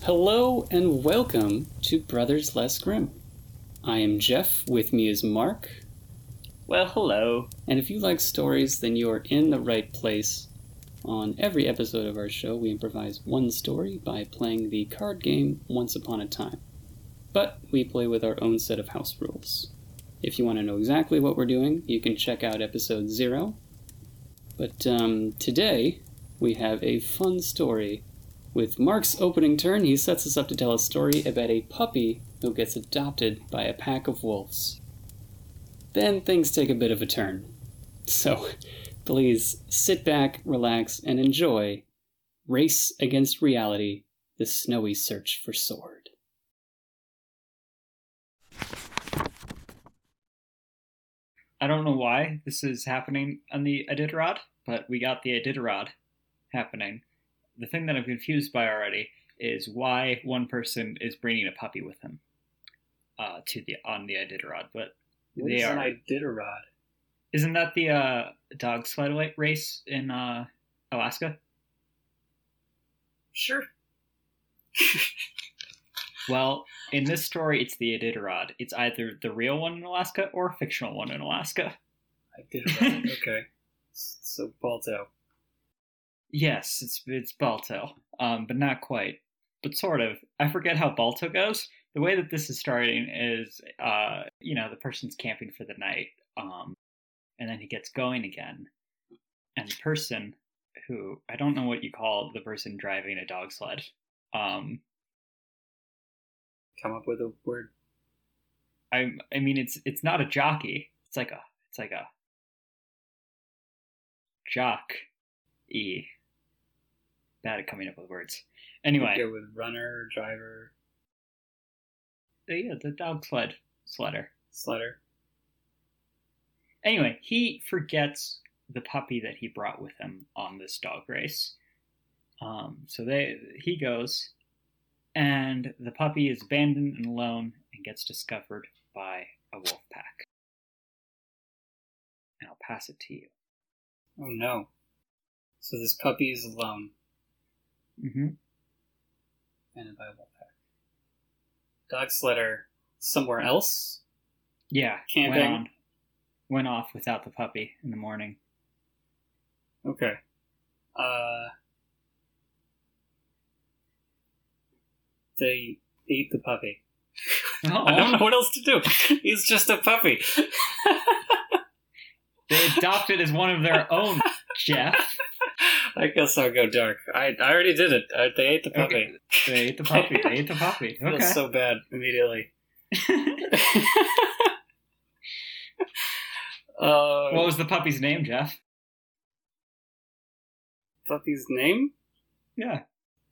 Hello and welcome to Brothers Less Grim. I am Jeff, with me is Mark. Well, hello. And if you like stories, then you are in the right place. On every episode of our show, we improvise one story by playing the card game Once Upon a Time. But we play with our own set of house rules. If you want to know exactly what we're doing, you can check out episode 0. But today, we have a fun story. With Mark's opening turn, he sets us up to tell a story about a puppy who gets adopted by a pack of wolves. Then things take a bit of a turn. So, please sit back, relax, and enjoy Race Against Reality, The Snowy Search for Sword. I don't know why this is happening on the Iditarod, but we got the Iditarod happening. The thing that I'm confused by already is why one person is bringing a puppy with him on the Iditarod, but What is an Iditarod? Isn't that the dog sled race in Alaska? Sure. Well, in this story, it's the Iditarod. It's either the real one in Alaska or a fictional one in Alaska. Iditarod, okay. So, Balto. Yes, it's Balto, but not quite. But sort of. I forget how Balto goes. The way that this is starting is, the person's camping for the night, and then he gets going again. And the person who, I don't know what you call the person driving a dog sled. Come up with a word. I mean, it's not a jockey. It's like a jock-y. Bad at coming up with words. Anyway. Go with runner, driver. Yeah, the dog sledder. Sledder. Anyway, he forgets the puppy that he brought with him on this dog race. He goes, and the puppy is abandoned and alone and gets discovered by a wolf pack. And I'll pass it to you. Oh no. So this puppy is alone. Mm-hmm. And by a wolf pack. Dog sledder somewhere else? Yeah. Camping? Went off without the puppy in the morning. Okay. They ate the puppy. Oh. I don't know what else to do. He's just a puppy. They adopted as one of their own, Jeff. I guess I'll go dark. I already did it. They ate the puppy. Okay. They ate the puppy. Okay. Feels so bad immediately. What was the puppy's name, Jeff? Puppy's name? Yeah.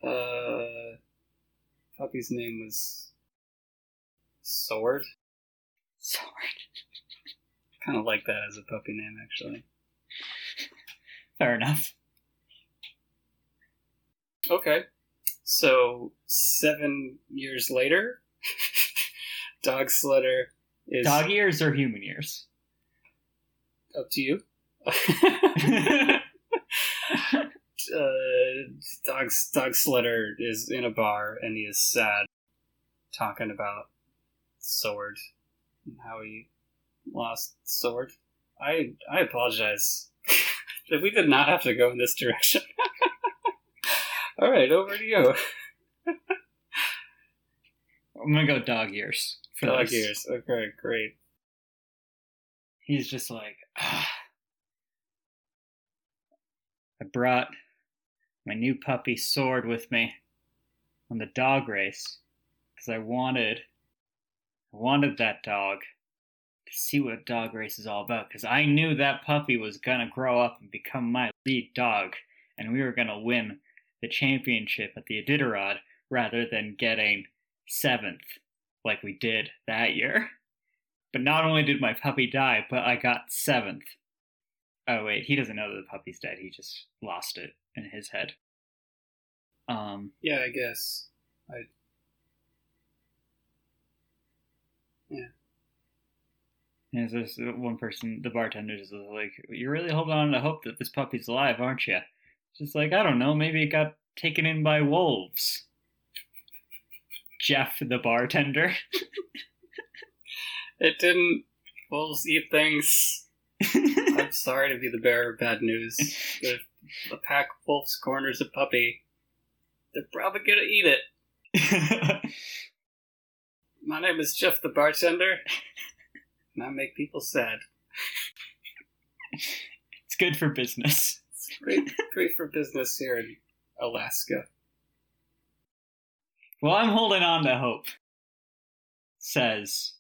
Puppy's name was Sword. Sword. Kind of like that as a puppy name, actually. Fair enough. Okay. So, 7 years later, dog sledder is... Dog ears or human ears? Up to you. Dog sledder is in a bar and he is sad, talking about Sword and how he lost Sword. I apologize. We did not have to go in this direction. All right, over to you. I'm gonna go dog ears. Dog ears. Okay, great. He's just like, I brought my new puppy Sword with me on the dog race because I wanted that dog to see what dog race is all about, because I knew that puppy was gonna grow up and become my lead dog, and we were gonna win the championship at the Iditarod rather than getting 7th like we did that year. But not only did my puppy die, but I got 7th. Oh wait, he doesn't know that the puppy's dead. He just lost it in his head. Yeah, I guess. Yeah. And there's one person, the bartender, is like, "You're really holding on to hope that this puppy's alive, aren't you?" It's just like, I don't know, maybe it got taken in by wolves. Jeff the bartender. It didn't. Wolves eat things. I'm sorry to be the bearer of bad news. If the pack of wolves corners a puppy, they're probably gonna eat it. My name is Jeff the bartender, and I make people sad. It's good for business. It's great for business here in Alaska. Well, I'm holding on to hope, says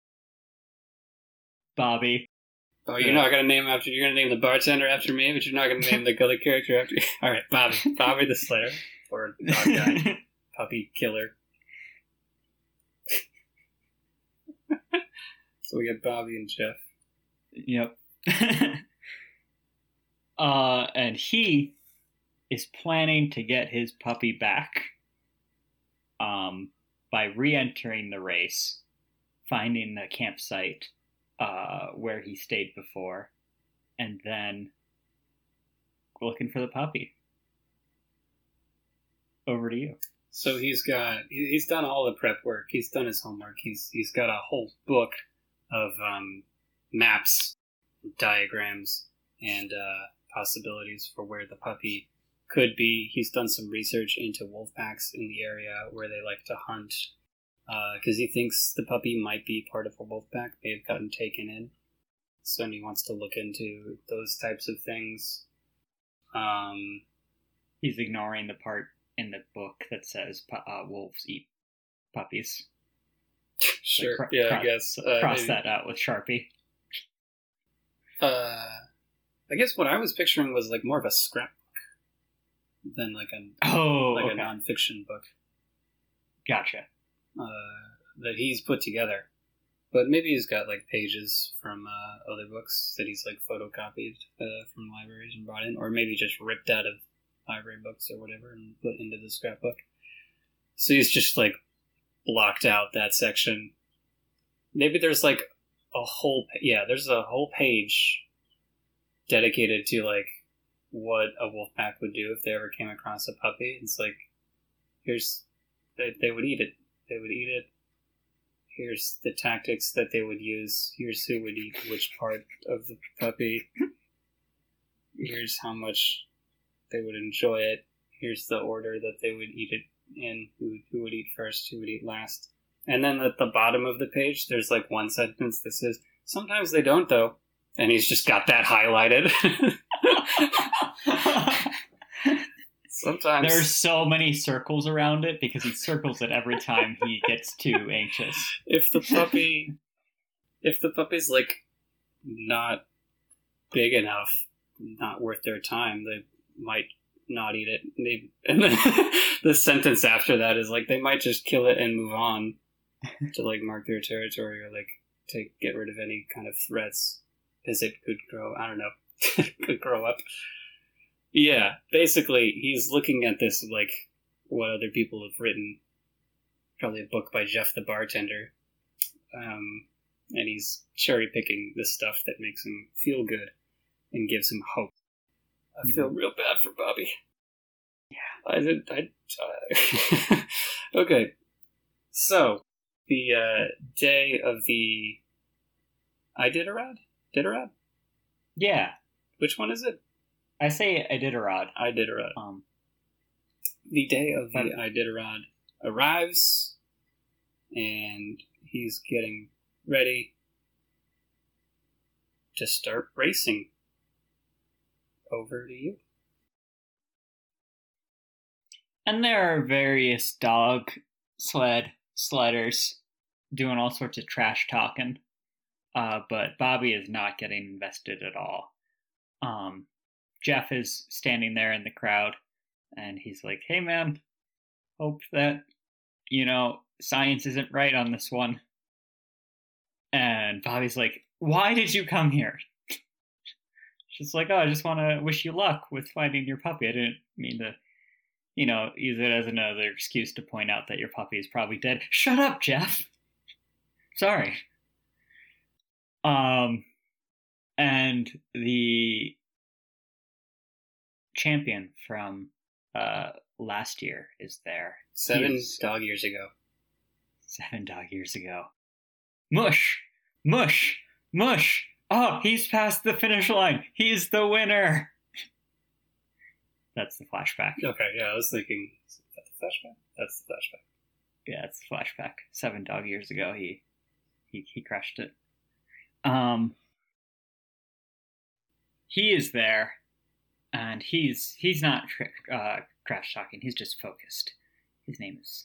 Bobby. Oh, you're not gonna name after. You're gonna name the bartender after me, but you're not gonna name the other character after. All right, Bobby the Slayer, or dog guy, puppy killer. So we got Bobby and Jeff. Yep. And he is planning to get his puppy back by re-entering the race, finding the campsite where he stayed before, and then looking for the puppy. Over to you. So he's done all the prep work. He's done his homework. He's got a whole book of maps, diagrams, and possibilities for where the puppy could be. He's done some research into wolf packs in the area where they like to hunt, because he thinks the puppy might be part of a wolf pack, may have gotten taken in. So he wants to look into those types of things. He's ignoring the part in the book that says wolves eat puppies. Sure, like, I guess. Cross that out with Sharpie. I guess what I was picturing was like more of a scrapbook than like a nonfiction book. Gotcha. That he's put together, but maybe he's got like pages from other books that he's like photocopied from libraries and brought in, or maybe just ripped out of library books or whatever and put into the scrapbook. So he's just like blocked out that section. Maybe there's like there's a whole page dedicated to like what a wolf pack would do if they ever came across a puppy. It's like, they would eat it. They would eat it. Here's the tactics that they would use. Here's who would eat which part of the puppy. Here's how much they would enjoy it. Here's the order that they would eat it in. Who would eat first, who would eat last. And then at the bottom of the page, there's like one sentence that says, sometimes they don't though. And he's just got that highlighted. Sometimes there's so many circles around it because he circles it every time he gets too anxious. If the puppy's like not big enough, not worth their time, they might not eat it. And then the sentence after that is like they might just kill it and move on to like mark their territory or like to get rid of any kind of threats as it could grow. I don't know. Could grow up. Yeah, basically, he's looking at this like what other people have written. Probably a book by Jeff the bartender. And he's cherry picking the stuff that makes him feel good and gives him hope. I feel real bad for Bobby. Yeah, Okay, so the day of the Iditarod? Ditarod? Yeah. Which one is it? I say Iditarod. Iditarod. The day of the Iditarod arrives, and he's getting ready to start racing. Over to you. And there are various dog sledders doing all sorts of trash talking, but Bobby is not getting invested at all. Jeff is standing there in the crowd, and he's like, hey man, hope that, science isn't right on this one. And Bobby's like, why did you come here? She's like, oh, I just want to wish you luck with finding your puppy. I didn't mean to, use it as another excuse to point out that your puppy is probably dead. Shut up, Jeff. Sorry. And the champion from last year is there. 7 dog years ago. 7 dog years ago. Mush! Mush! Mush! Oh, he's past the finish line. He's the winner. That's the flashback. Okay, yeah, I was thinking, is that the flashback? That's the flashback. Yeah, it's the flashback. 7 dog years ago, he crushed it. He is there, and he's not crash talking. He's just focused. His name is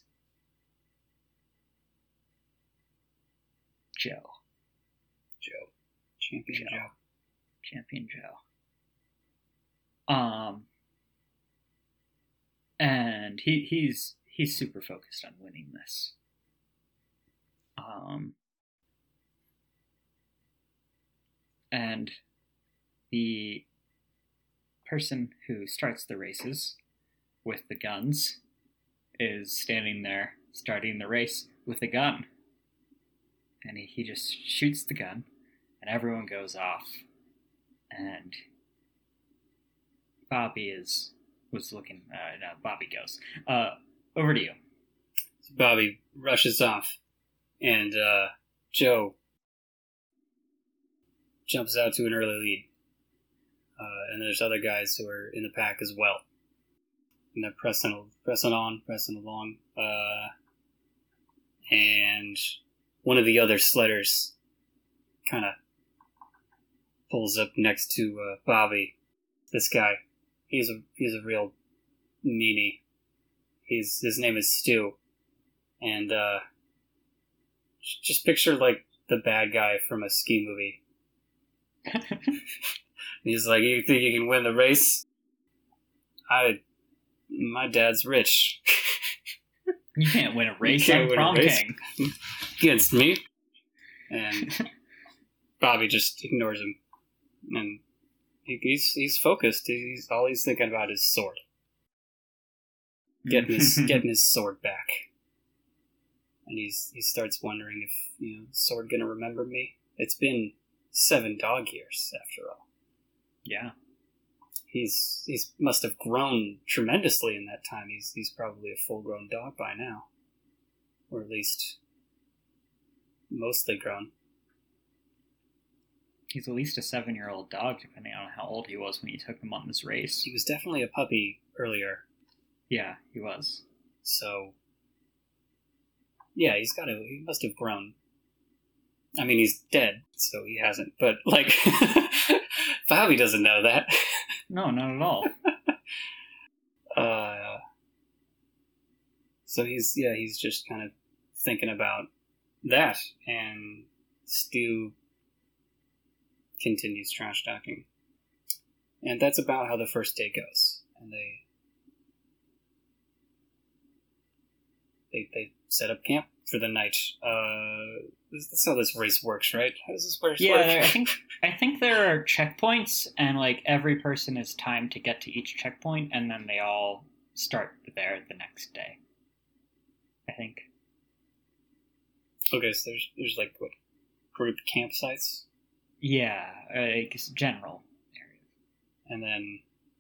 Joe. Champion Joe. Champion Joe. And he's super focused on winning this. And the person who starts the races with the guns is standing there starting the race with a gun. And he just shoots the gun, and everyone goes off. And Bobby was looking. No, Bobby goes. Over to you. So Bobby rushes off, and Joe jumps out to an early lead. And there's other guys who are in the pack as well. And they're pressing along. And one of the other sledders kind of pulls up next to Bobby. This guy, he's a real meanie. His name is Stu, and just picture like the bad guy from a ski movie. He's like, "You think you can win the race? My dad's rich. You can't win a race. I'm prom king against me." And Bobby just ignores him, and he's focused. All he's thinking about is sword. Getting his sword back. And he starts wondering if, the sword gonna remember me. It's been 7 dog years after all. Yeah. He's must have grown tremendously in that time. He's probably a full-grown dog by now. Or at least mostly grown. He's at least a 7-year-old dog, depending on how old he was when you took him on this race. He was definitely a puppy earlier. Yeah, he was. So, yeah, he must have grown. I mean, he's dead, so he hasn't. But, like, Bobby doesn't know that. No, not at all. So he's just kind of thinking about that, and Stu continues trash talking. And that's about how the first day goes. And they set up camp for the night. That's how this race works, right? How does this race work? I think there are checkpoints, and like every person is timed to get to each checkpoint, and then they all start there the next day. I think. Okay, so there's like what, group campsites? Yeah, like general areas. And then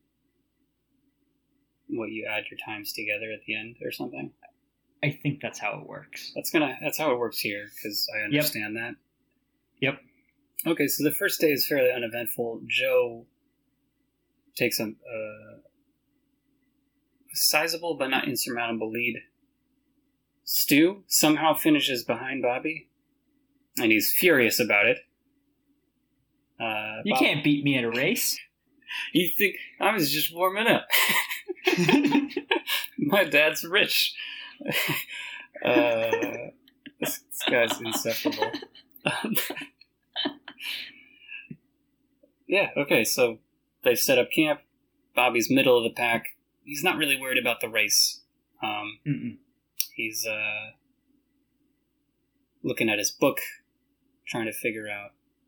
what, you add your times together at the end or something? I think that's how it works. That's how it works here, because I understand that. Yep. Okay, so the first day is fairly uneventful. Joe takes a sizable but not insurmountable lead. Stu somehow finishes behind Bobby, and he's furious about it. You can't beat me at a race. You think I was just warming up? My dad's rich. This guy's insufferable. Yeah, okay, so they set up camp. Bobby's middle of the pack. He's not really worried about the race. He's looking at his book, trying to figure out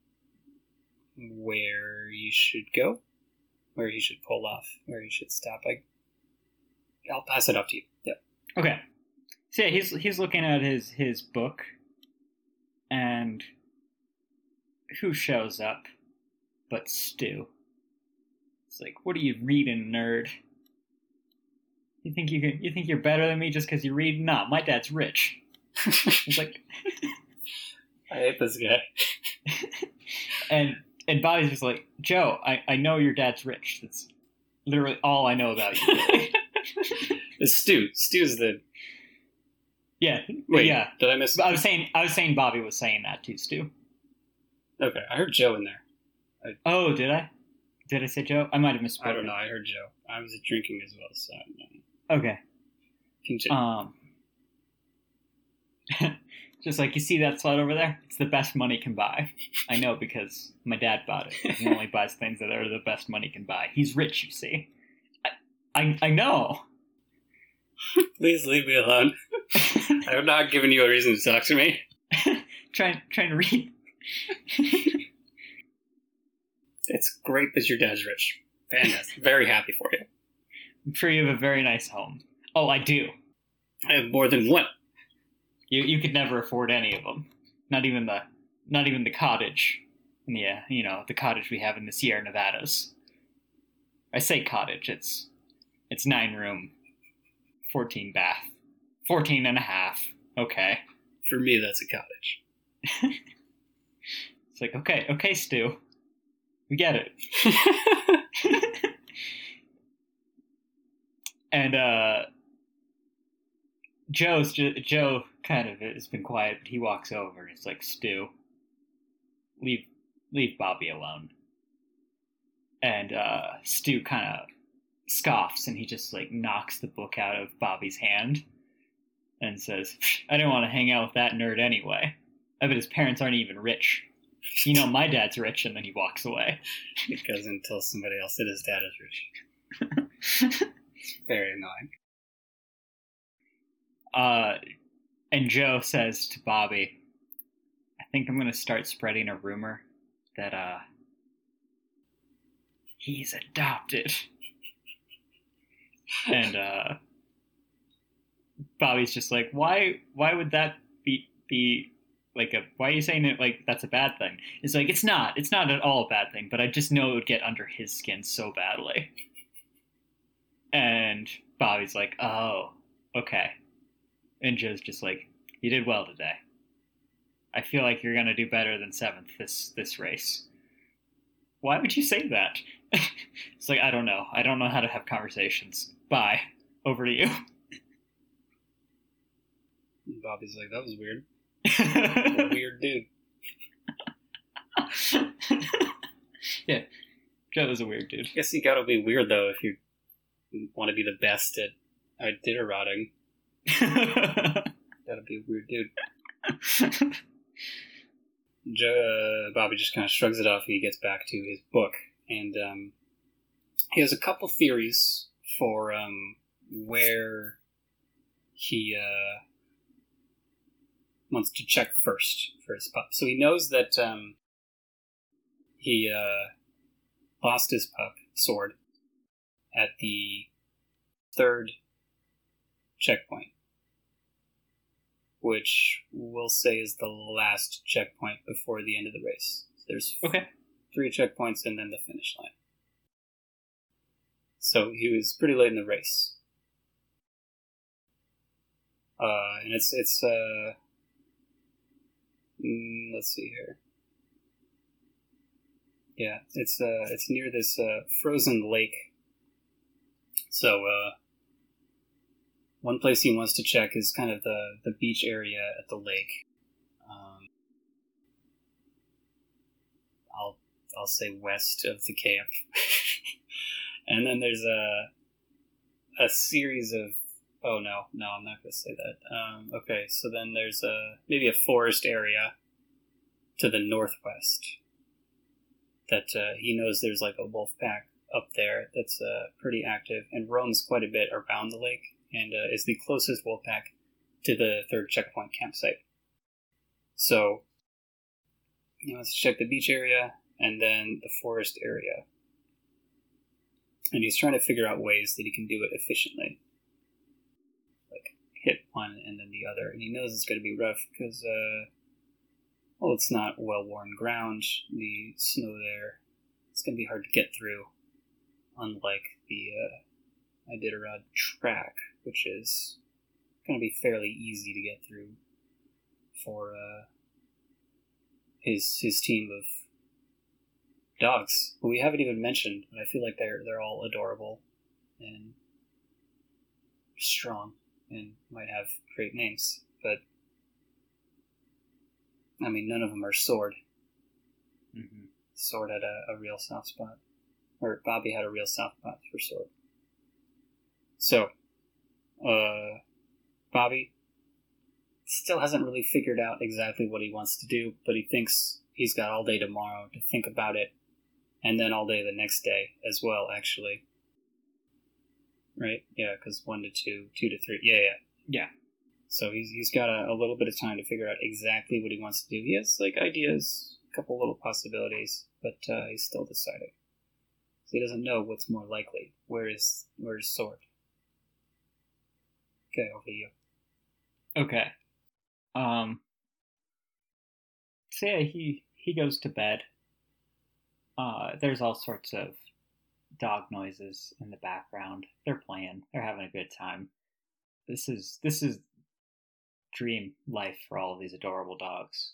where he should go, where he should pull off, where he should stop. I'll pass it off to you. Yep. Okay. So yeah, he's looking at his book, and who shows up but Stu? It's like, what are you reading, nerd? You think you're better than me just because you read? Nah, my dad's rich. It's like, I hate this guy. and Bobby's just like, Joe, I know your dad's rich. That's literally all I know about you. Really. It's Stu. Stu's the... Yeah. Wait, yeah. did I miss... I was saying Bobby was saying that too, Stu. Okay, I heard Joe in there. Oh, did I? Did I say Joe? I might have misspoken. I don't know, I heard Joe. I was drinking as well, so... Okay. Continue. Just like, you see that sled over there? It's the best money can buy. I know because my dad bought it. He only buys things that are the best money can buy. He's rich, you see. I know. Please leave me alone. I'm not giving you a reason to talk to me. trying to read. It's great that your dad's rich. Fantastic. Very happy for you. I'm sure you have a very nice home. Oh, I do. I have more than one. You could never afford any of them. Not even the cottage. Yeah, the cottage we have in the Sierra Nevadas. I say cottage. It's 9-room, 14 bath, 14 and a half. Okay. For me, that's a cottage. It's like, okay, Stu. We get it. And Joe kind of has been quiet, but he walks over and it's like, Stu, leave Bobby alone. And Stu kind of scoffs and he just like knocks the book out of Bobby's hand and says, I didn't want to hang out with that nerd anyway. I bet his parents aren't even rich. My dad's rich. And then he walks away. He goes and tells somebody else that his dad is rich. It's very annoying. And Joe says to Bobby, I think I'm going to start spreading a rumor that he's adopted. And Bobby's just like, why would that be like why are you saying it like that's a bad thing? It's like, it's not at all a bad thing, but I just know it would get under his skin so badly. And Bobby's like, oh, okay. And Joe's just like, you did well today. I feel like you're going to do better than 7th this race. Why would you say that? It's like, I don't know. I don't know how to have conversations. Bye. Over to you. Bobby's like, that was weird. A weird dude. Yeah. Joe was a weird dude. I guess you gotta be weird, though, if you want to be the best at Iditaroding. Gotta be a weird dude. Bobby just kind of shrugs it off and he gets back to his book. And he has a couple theories for where he wants to check first for his pup. So he knows that he lost his pup, Sword, at the 3rd checkpoint, which we'll say is the last checkpoint before the end of the race. So there's 3 checkpoints and then the finish line. So he was pretty late in the race. And it's let's see here. Yeah, it's near this frozen lake. So one place he wants to check is kind of the beach area at the lake. I'll say west of the camp. And then there's a series of... Oh, no, I'm not going to say that. Okay, so then there's maybe a forest area to the northwest that he knows there's like a wolf pack up there that's pretty active and roams quite a bit around the lake and is the closest wolf pack to the 3rd checkpoint campsite. So he wants to check the beach area and then the forest area. And he's trying to figure out ways that he can do it efficiently. Like, hit one and then the other. And he knows it's going to be rough because, it's not well-worn ground. The snow there, it's going to be hard to get through. Unlike the Iditarod track, which is going to be fairly easy to get through for his team of dogs, who we haven't even mentioned, but I feel like they're all adorable and strong and might have great names, but I mean, none of them are Sword. Mm-hmm. Sword had a real soft spot, or Bobby had a real soft spot for Sword. So, Bobby still hasn't really figured out exactly what he wants to do, but he thinks he's got all day tomorrow to think about it, and then all day the next day as well, actually. Right? Yeah, because 1 to 2, 2 to 3. Yeah. So he's got a little bit of time to figure out exactly what he wants to do. He has, like, ideas, a couple little possibilities, but he's still deciding. So he doesn't know what's more likely. Where's Sword? Okay, over to you. Okay. So yeah, he goes to bed. There's all sorts of dog noises in the background. They're playing. They're having a good time. This is dream life for all of these adorable dogs.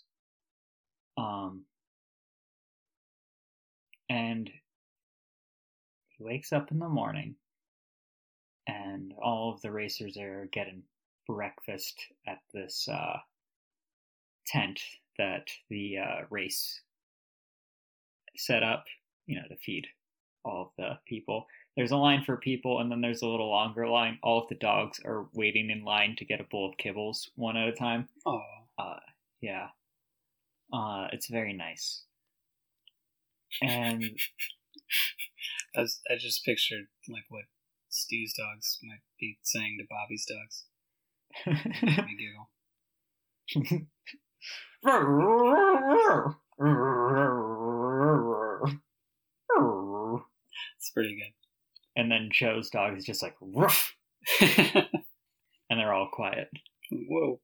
And he wakes up in the morning, and all of the racers are getting breakfast at this tent that the race set up, to feed all of the people. There's a line for people, and then there's a little longer line. All of the dogs are waiting in line to get a bowl of kibbles one at a time. Oh. Yeah. It's very nice. And I just pictured like what Stu's dogs might be saying to Bobby's dogs. Make me giggle. It's pretty good. And then Joe's dog is just like ruff, and they're all quiet. Whoa.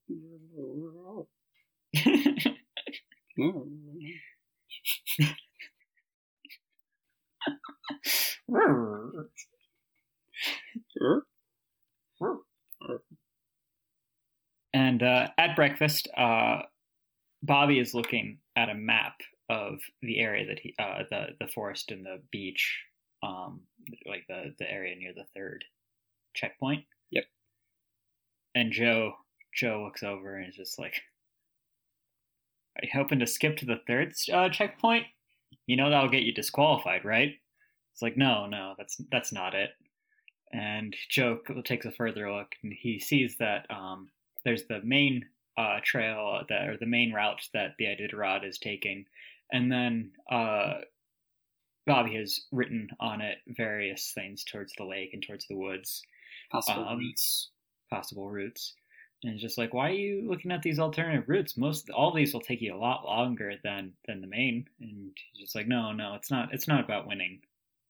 And at breakfast, Bobby is looking at a map of the area that he, the forest and the beach, like the area near the third checkpoint. Yep. And Joe looks over and is just like, "Are you hoping to skip to the third checkpoint? That'll get you disqualified, right?" It's like, no, that's not it. And Joe takes a further look, and he sees that there's the main trail or the main route that the Iditarod is taking, and then Bobby has written on it various things towards the lake and towards the woods, possible routes. And it's just like, why are you looking at these alternative routes? All of these will take you a lot longer than the main. And he's just like, no, it's not about winning.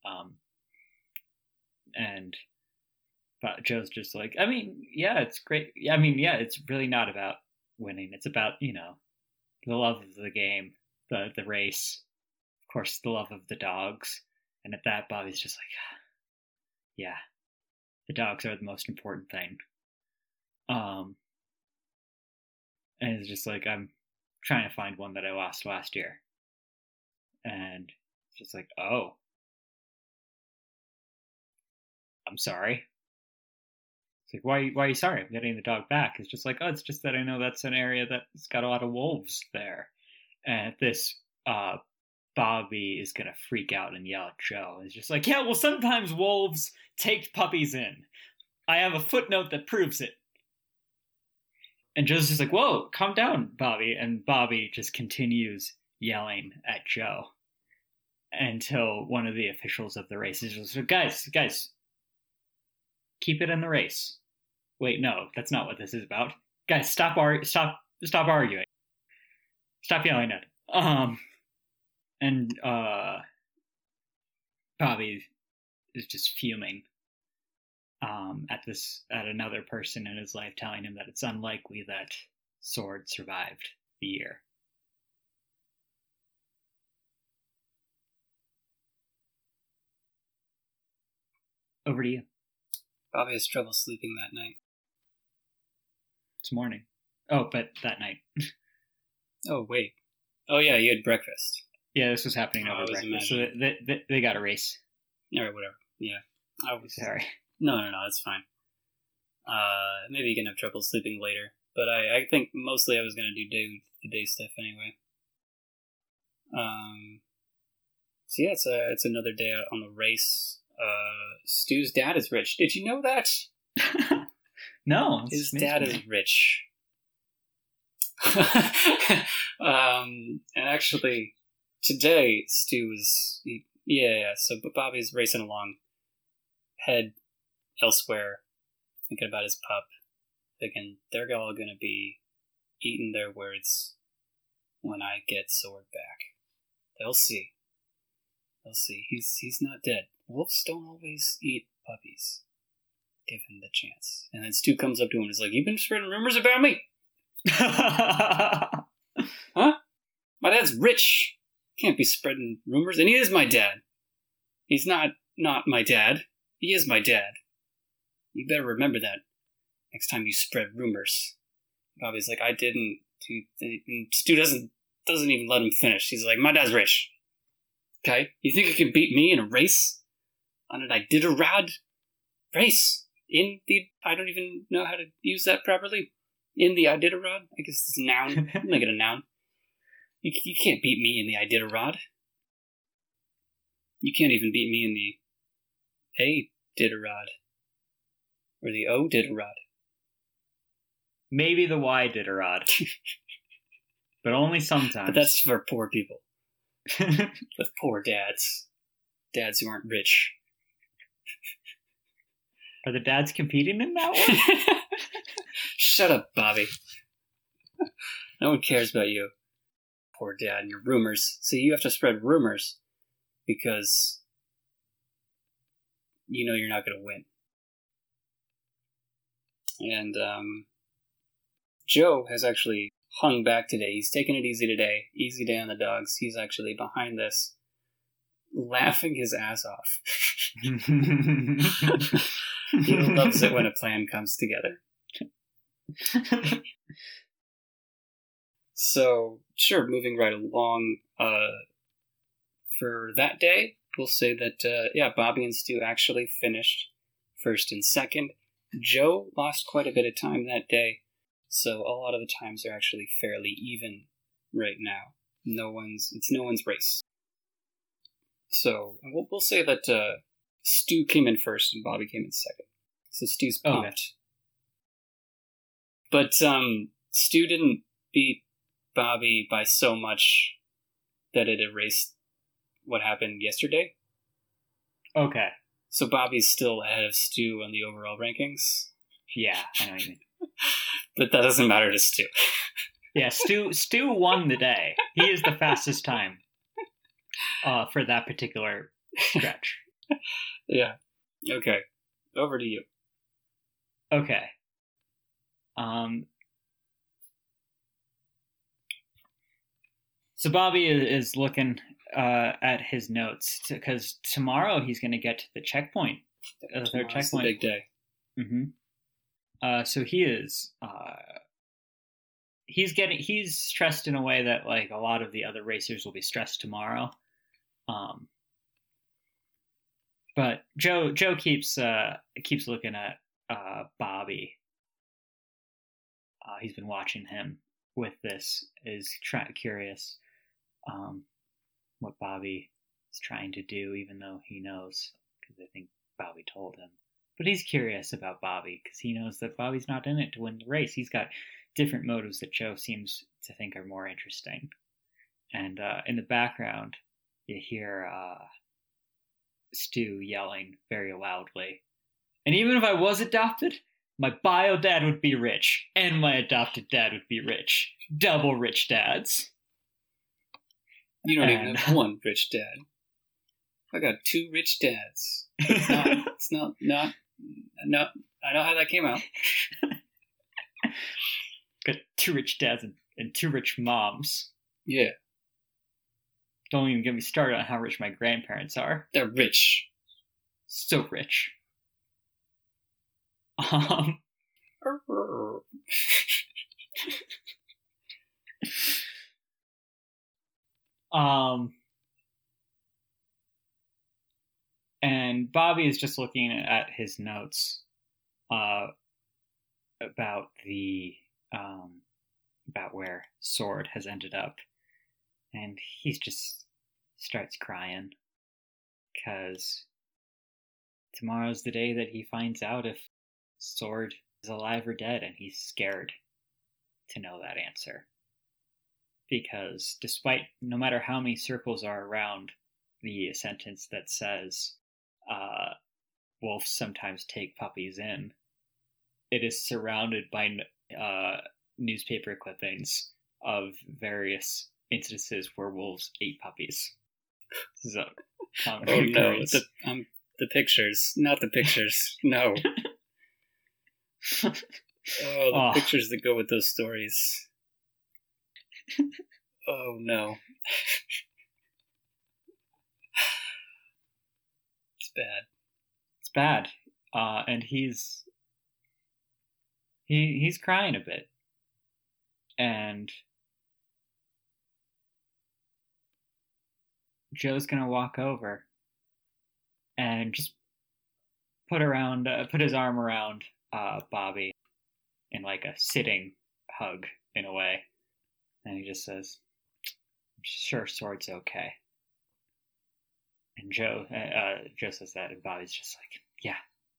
But Joe's just like, I mean, yeah, it's great. I mean, yeah, it's really not about winning. It's about, the love of the game, the race, of course, the love of the dogs. And at that, Bobby's just like, yeah, the dogs are the most important thing. And it's just like, I'm trying to find one that I lost last year. And it's just like, oh, I'm sorry. It's like, why are you sorry? I'm getting the dog back. It's just like, oh, it's just that I know that's an area that's got a lot of wolves there. And this Bobby is going to freak out and yell at Joe. It's just like, yeah, well, sometimes wolves take puppies in. I have a footnote that proves it. And Joe's just like, whoa, calm down, Bobby. And Bobby just continues yelling at Joe until one of the officials of the race is just like, guys, keep it in the race. Wait, no, that's not what this is about. Guys, stop arguing. Stop yelling at him. And Bobby is just fuming at another person in his life, telling him that it's unlikely that Sword survived the year. Over to you. Bobby has trouble sleeping that night. It's morning. Oh, but that night. Oh, wait. Oh, yeah, you had breakfast. Yeah, this was happening over breakfast. So they got a race. All right, whatever. Yeah. Sorry. No, it's fine. Maybe you can have trouble sleeping later. But I think mostly I was going to do the day stuff anyway. So yeah, it's another day out on the race. Stu's dad is rich. Did you know that? No. His dad is rich. And actually, today, Stu was... so Bobby's racing along, head elsewhere, thinking about his pup, thinking they're all going to be eating their words when I get Sword back. They'll see. He's not dead. Wolves don't always eat puppies. Give him the chance. And then Stu comes up to him and is like, "You've been spreading rumors about me?" Huh? My dad's rich. Can't be spreading rumors. And he is my dad. He's not my dad. He is my dad. You better remember that next time you spread rumors. Bobby's like, "I didn't." And Stu doesn't even let him finish. He's like, "My dad's rich. Okay? You think you can beat me in a race? On an Iditarod race? In the... I don't even know how to use that properly. In the Iditarod? I guess it's a noun. Make it a noun. You can't beat me in the Iditarod. You can't even beat me in the A-Ditarod. Or the O-Ditarod. Maybe the Y-Ditarod. But only sometimes. But that's for poor people. With poor dads. Dads who aren't rich. Are the dads competing in that one? Shut up, Bobby. No one cares about you. Poor dad and your rumors. See, you have to spread rumors because you know you're not going to win. And Joe has actually hung back today. He's taking it easy today. Easy day on the dogs. He's actually behind this, laughing his ass off. He loves it when a plan comes together. So, sure, moving right along, for that day, we'll say that, Bobby and Stu actually finished first and second. Joe lost quite a bit of time that day, so a lot of the times are actually fairly even right now. It's no one's race. So, we'll say that, Stu came in first and Bobby came in second. So Stu's pumped. Okay. But, Stu didn't beat Bobby by so much that it erased what happened yesterday. Okay. So Bobby's still ahead of Stu on the overall rankings. Yeah, I know what you mean. But that doesn't matter to Stu. Yeah, Stu won the day. He is the fastest time for that particular stretch. Yeah. Okay. Over to you. Okay. So Bobby is looking at his notes because tomorrow he's going to get to the checkpoint. Third checkpoint. The big day. Mm-hmm. So he is. He's stressed in a way that like a lot of the other racers will be stressed tomorrow. But Joe keeps looking at Bobby. He's been watching him with this. Is curious what Bobby is trying to do, even though he knows, because I think Bobby told him. But he's curious about Bobby because he knows that Bobby's not in it to win the race. He's got different motives that Joe seems to think are more interesting. And in the background, you hear Stu yelling very loudly. And even if I was adopted, my bio dad would be rich, and my adopted dad would be rich. Double rich dads. You don't even have one rich dad. I got two rich dads. It's not. I know how that came out. Got two rich dads and two rich moms. Yeah. Don't even get me started on how rich my grandparents are. They're rich. So rich. And Bobby is just looking at his notes about the about where Sword has ended up, and he just starts crying because tomorrow's the day that he finds out if Sword is alive or dead, and he's scared to know that answer. Because despite, no matter how many circles are around the sentence that says, wolves sometimes take puppies in, it is surrounded by newspaper clippings of various instances where wolves ate puppies. This is a common occurrence. No, the pictures, not the pictures. No. The pictures that go with those stories. Oh no. It's bad. It's bad. And he's crying a bit. And Joe's gonna walk over and just put his arm around Bobby in like a sitting hug in a way, and he just says, "I'm sure Sword's okay." And Joe says that, and Bobby's just like, "Yeah,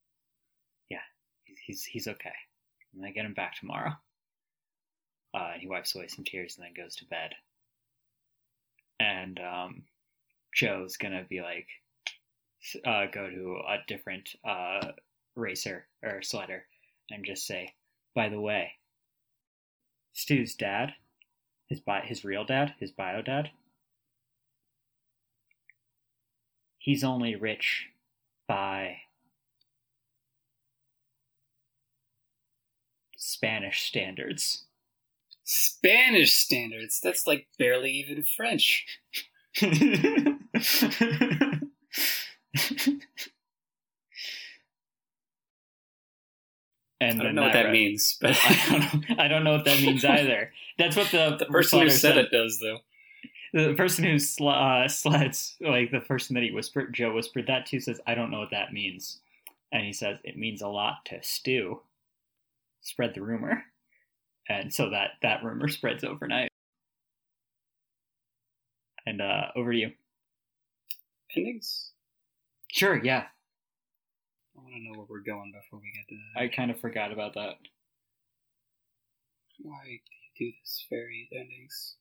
he's okay. I'm gonna get him back tomorrow." And he wipes away some tears and then goes to bed. And Joe's gonna be like, go to a different racer or sledder and just say, "By the way, Stu's dad, his real dad, his bio dad, he's only rich by Spanish standards." Spanish standards? That's like barely even French. And I don't know what that means, but I don't know what that means either. That's what the person who said it does, though. The person who sleds, like the person that Joe whispered that to, says, "I don't know what that means," and he says it means a lot to Stu. Spread the rumor, and so that rumor spreads overnight. And over to you. Endings? Sure, yeah. I want to know where we're going before we get to that. I kind of forgot about that. Why do you do this? Fairy endings.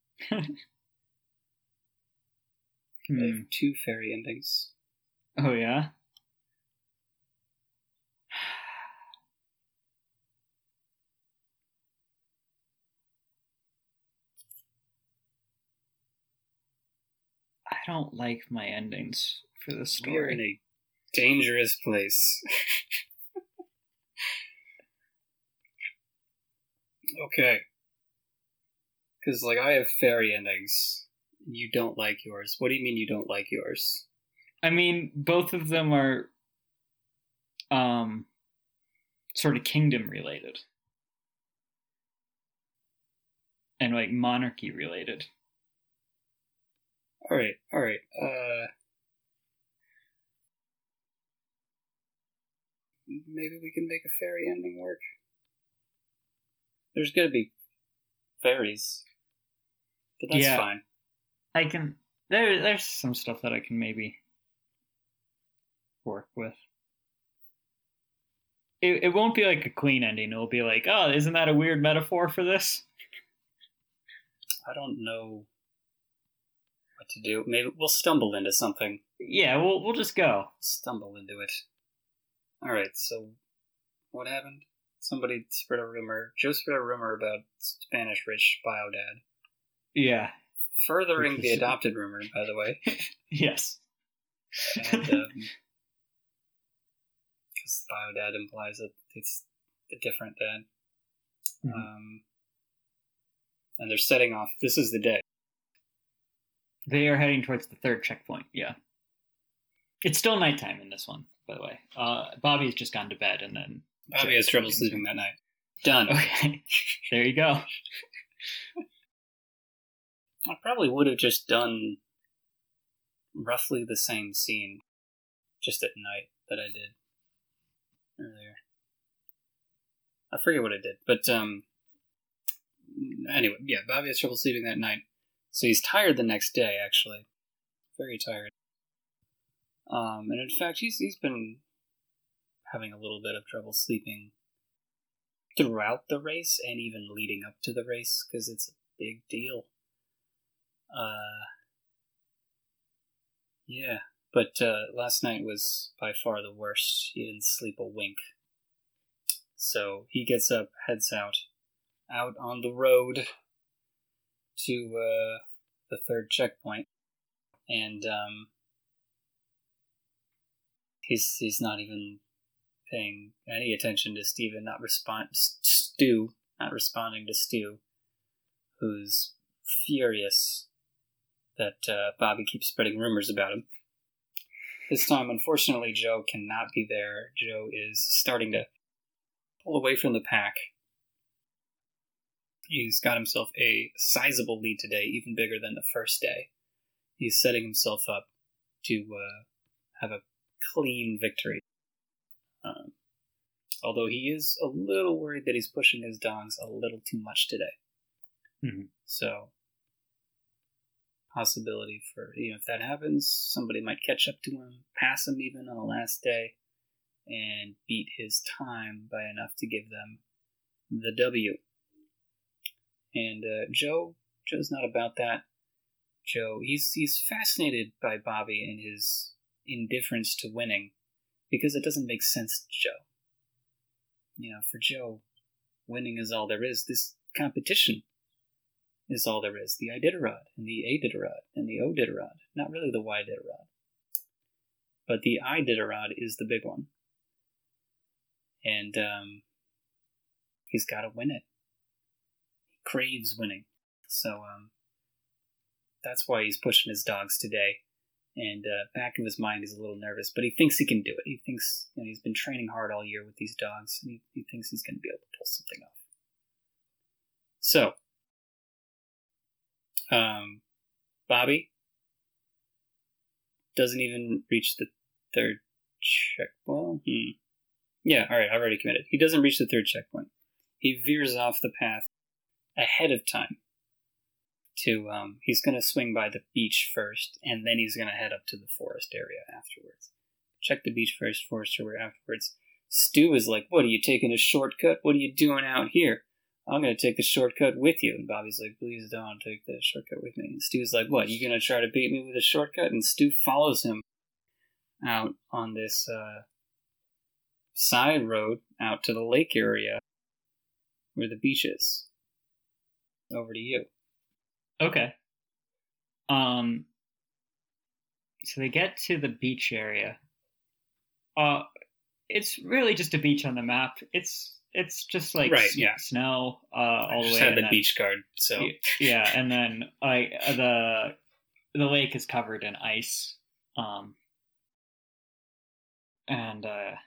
I have 2 fairy endings. Oh, yeah? I don't like my endings for this story. We're in a dangerous place. Okay. Because, like, I have fairy endings. You don't like yours. What do you mean you don't like yours? I mean, both of them are sort of kingdom related. And, like, monarchy related. Alright. Maybe we can make a fairy ending work. There's gonna be fairies. But that's fine. I can... There's some stuff that I can maybe work with. It won't be like a clean ending. It'll be like, oh, isn't that a weird metaphor for this? I don't know what to do. Maybe we'll stumble into something. Yeah, we'll just go. Stumble into it. Alright, so what happened? Somebody spread a rumor. Joe spread a rumor about Spanish rich bio dad. Yeah. Furthering the adopted rumor, by the way. Yes. And, because bio dad implies that it's a different dad. Mm-hmm. And they're setting off. This is the day. They are heading towards the 3rd checkpoint, yeah. It's still nighttime in this one, by the way. Bobby's just gone to bed, and then... Bobby has trouble sleeping that night. Done. Okay. There you go. I probably would have just done roughly the same scene just at night that I did earlier. I forget what I did, but anyway, yeah, Bobby has trouble sleeping that night, so he's tired the next day. Actually, very tired. And in fact, he's been having a little bit of trouble sleeping throughout the race and even leading up to the race because it's a big deal. Yeah, but last night was by far the worst. He didn't sleep a wink. So he gets up, heads out on the road to the third checkpoint, and he's not even paying any attention to Steven, Stu, not responding to Stu, who's furious that Bobby keeps spreading rumors about him. This time, unfortunately, Joe cannot be there. Joe is starting to pull away from the pack. He's got himself a sizable lead today, even bigger than the first day. He's setting himself up to have a clean victory. Although he is a little worried that he's pushing his dogs a little too much today. Mm-hmm. So, possibility for, if that happens, somebody might catch up to him, pass him even on the last day, and beat his time by enough to give them the W. And Joe's not about that. Joe, he's fascinated by Bobby and his indifference to winning, because it doesn't make sense to Joe. For Joe, winning is all there is. This competition is all there is. The Iditarod, and the Aditarod, and the Oditarod. Not really the Yditarod. But the Iditarod is the big one. And he's got to win it. He craves winning. So that's why he's pushing his dogs today. And back of his mind, he's a little nervous, but he thinks he can do it. He thinks he's been training hard all year with these dogs, and he thinks he's going to be able to pull something off. So, Bobby doesn't even reach the third checkpoint. Yeah, all right, I've already committed. He doesn't reach the third checkpoint. He veers off the path ahead of time. He's going to swing by the beach first, and then he's going to head up to the forest area afterwards. Check the beach first, forest area afterwards. Stu is like, what, are you taking a shortcut? What are you doing out here? I'm going to take the shortcut with you. And Bobby's like, please don't take the shortcut with me. And Stu's like, what, you going to try to beat me with a shortcut? And Stu follows him out on this side road out to the lake area where the beach is. Over to you. Okay. So they get to the beach area. It's really just a beach on the map. It's just like snow all the way. I had the beach card, so yeah, and then the lake is covered in ice. And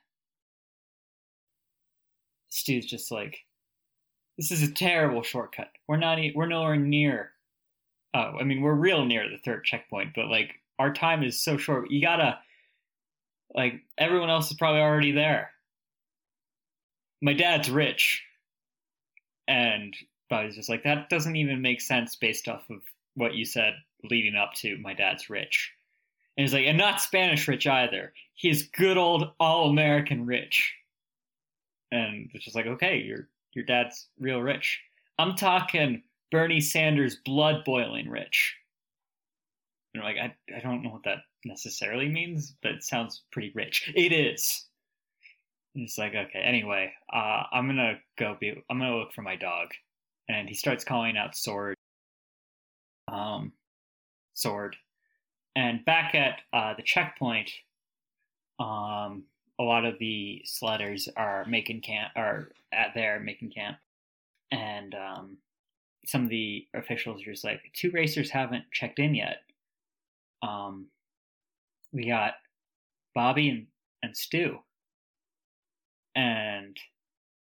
Stu's just like, this is a terrible shortcut. We're nowhere near. Oh, I mean, we're real near the third checkpoint, but like our time is so short. You gotta, like, everyone else is probably already there. My dad's rich, and Bobby's just like, that doesn't even make sense based off of what you said leading up to my dad's rich. And he's like, and not Spanish rich either. He's good old all-American rich. And it's just like, okay, your dad's real rich. I'm talking Bernie Sanders blood boiling rich. And like, I don't know what that necessarily means, but it sounds pretty rich. It is. And it's like, okay, anyway, I'm gonna look for my dog. And he starts calling out Sword. Sword. And back at the checkpoint, a lot of the sledders are making camp, and some of the officials are just like, 2 racers haven't checked in yet. We got Bobby and Stu, and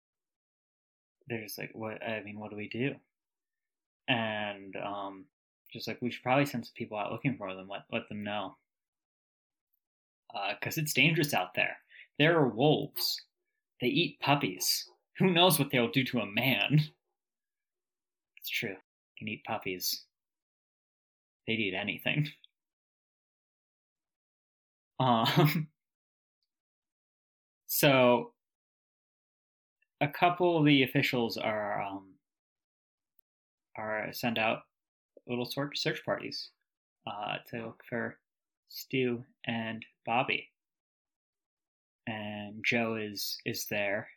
they're just like, what do we do? And Just like, we should probably send some people out looking for them, let them know. Because it's dangerous out there. There are wolves. They eat puppies. Who knows what they'll do to a man? It's true. They can eat puppies. They'd eat anything. So a couple of the officials are send out little search parties to look for Stu and Bobby. And Joe is there,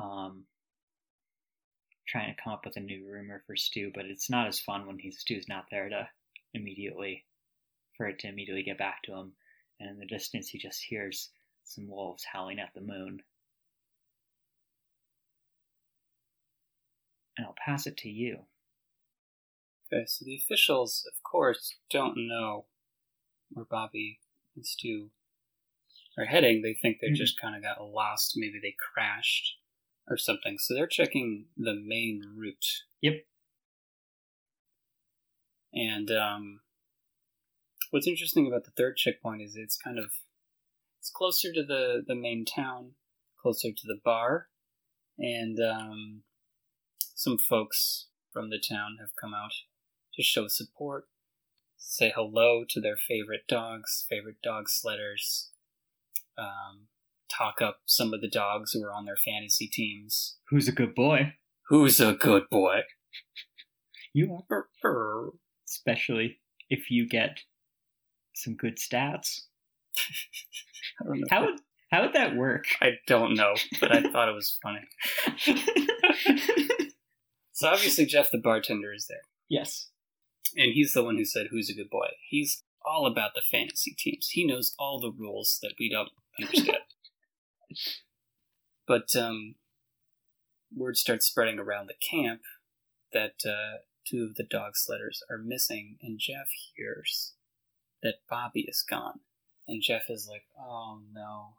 trying to come up with a new rumor for Stu, but it's not as fun when Stu's not there to immediately get back to him. And in the distance, he just hears some wolves howling at the moon. And I'll pass it to you. Okay, so the officials, of course, don't know where Bobby and Stu are heading. They think they just kind of got lost. Maybe they crashed or something. So they're checking the main route. Yep. And what's interesting about the third checkpoint is it's closer to the main town, closer to the bar, and some folks from the town have come out to show support, say hello to their favorite dog sledders, talk up some of the dogs who are on their fantasy teams. Who's a good boy? Who's a good boy? You are. Especially if you get some good stats. I don't know. How would that work? I don't know, but I thought it was funny. So obviously Jeff the bartender is there. Yes. And he's the one who said, who's a good boy? He's all about the fantasy teams. He knows all the rules that we don't understand. But word starts spreading around the camp that two of the dog sledders are missing, and Jeff hears that Bobby is gone. And Jeff is like, oh no.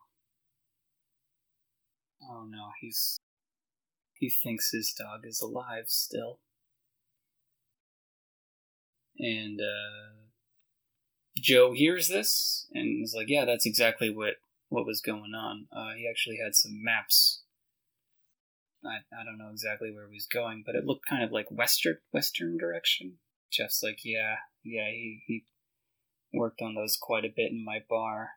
Oh no, he thinks his dog is alive still. And Joe hears this and is like, yeah, that's exactly what was going on. He actually had some maps. I don't know exactly where he was going, but it looked kind of like western direction. Jeff's like, yeah, he worked on those quite a bit in my bar.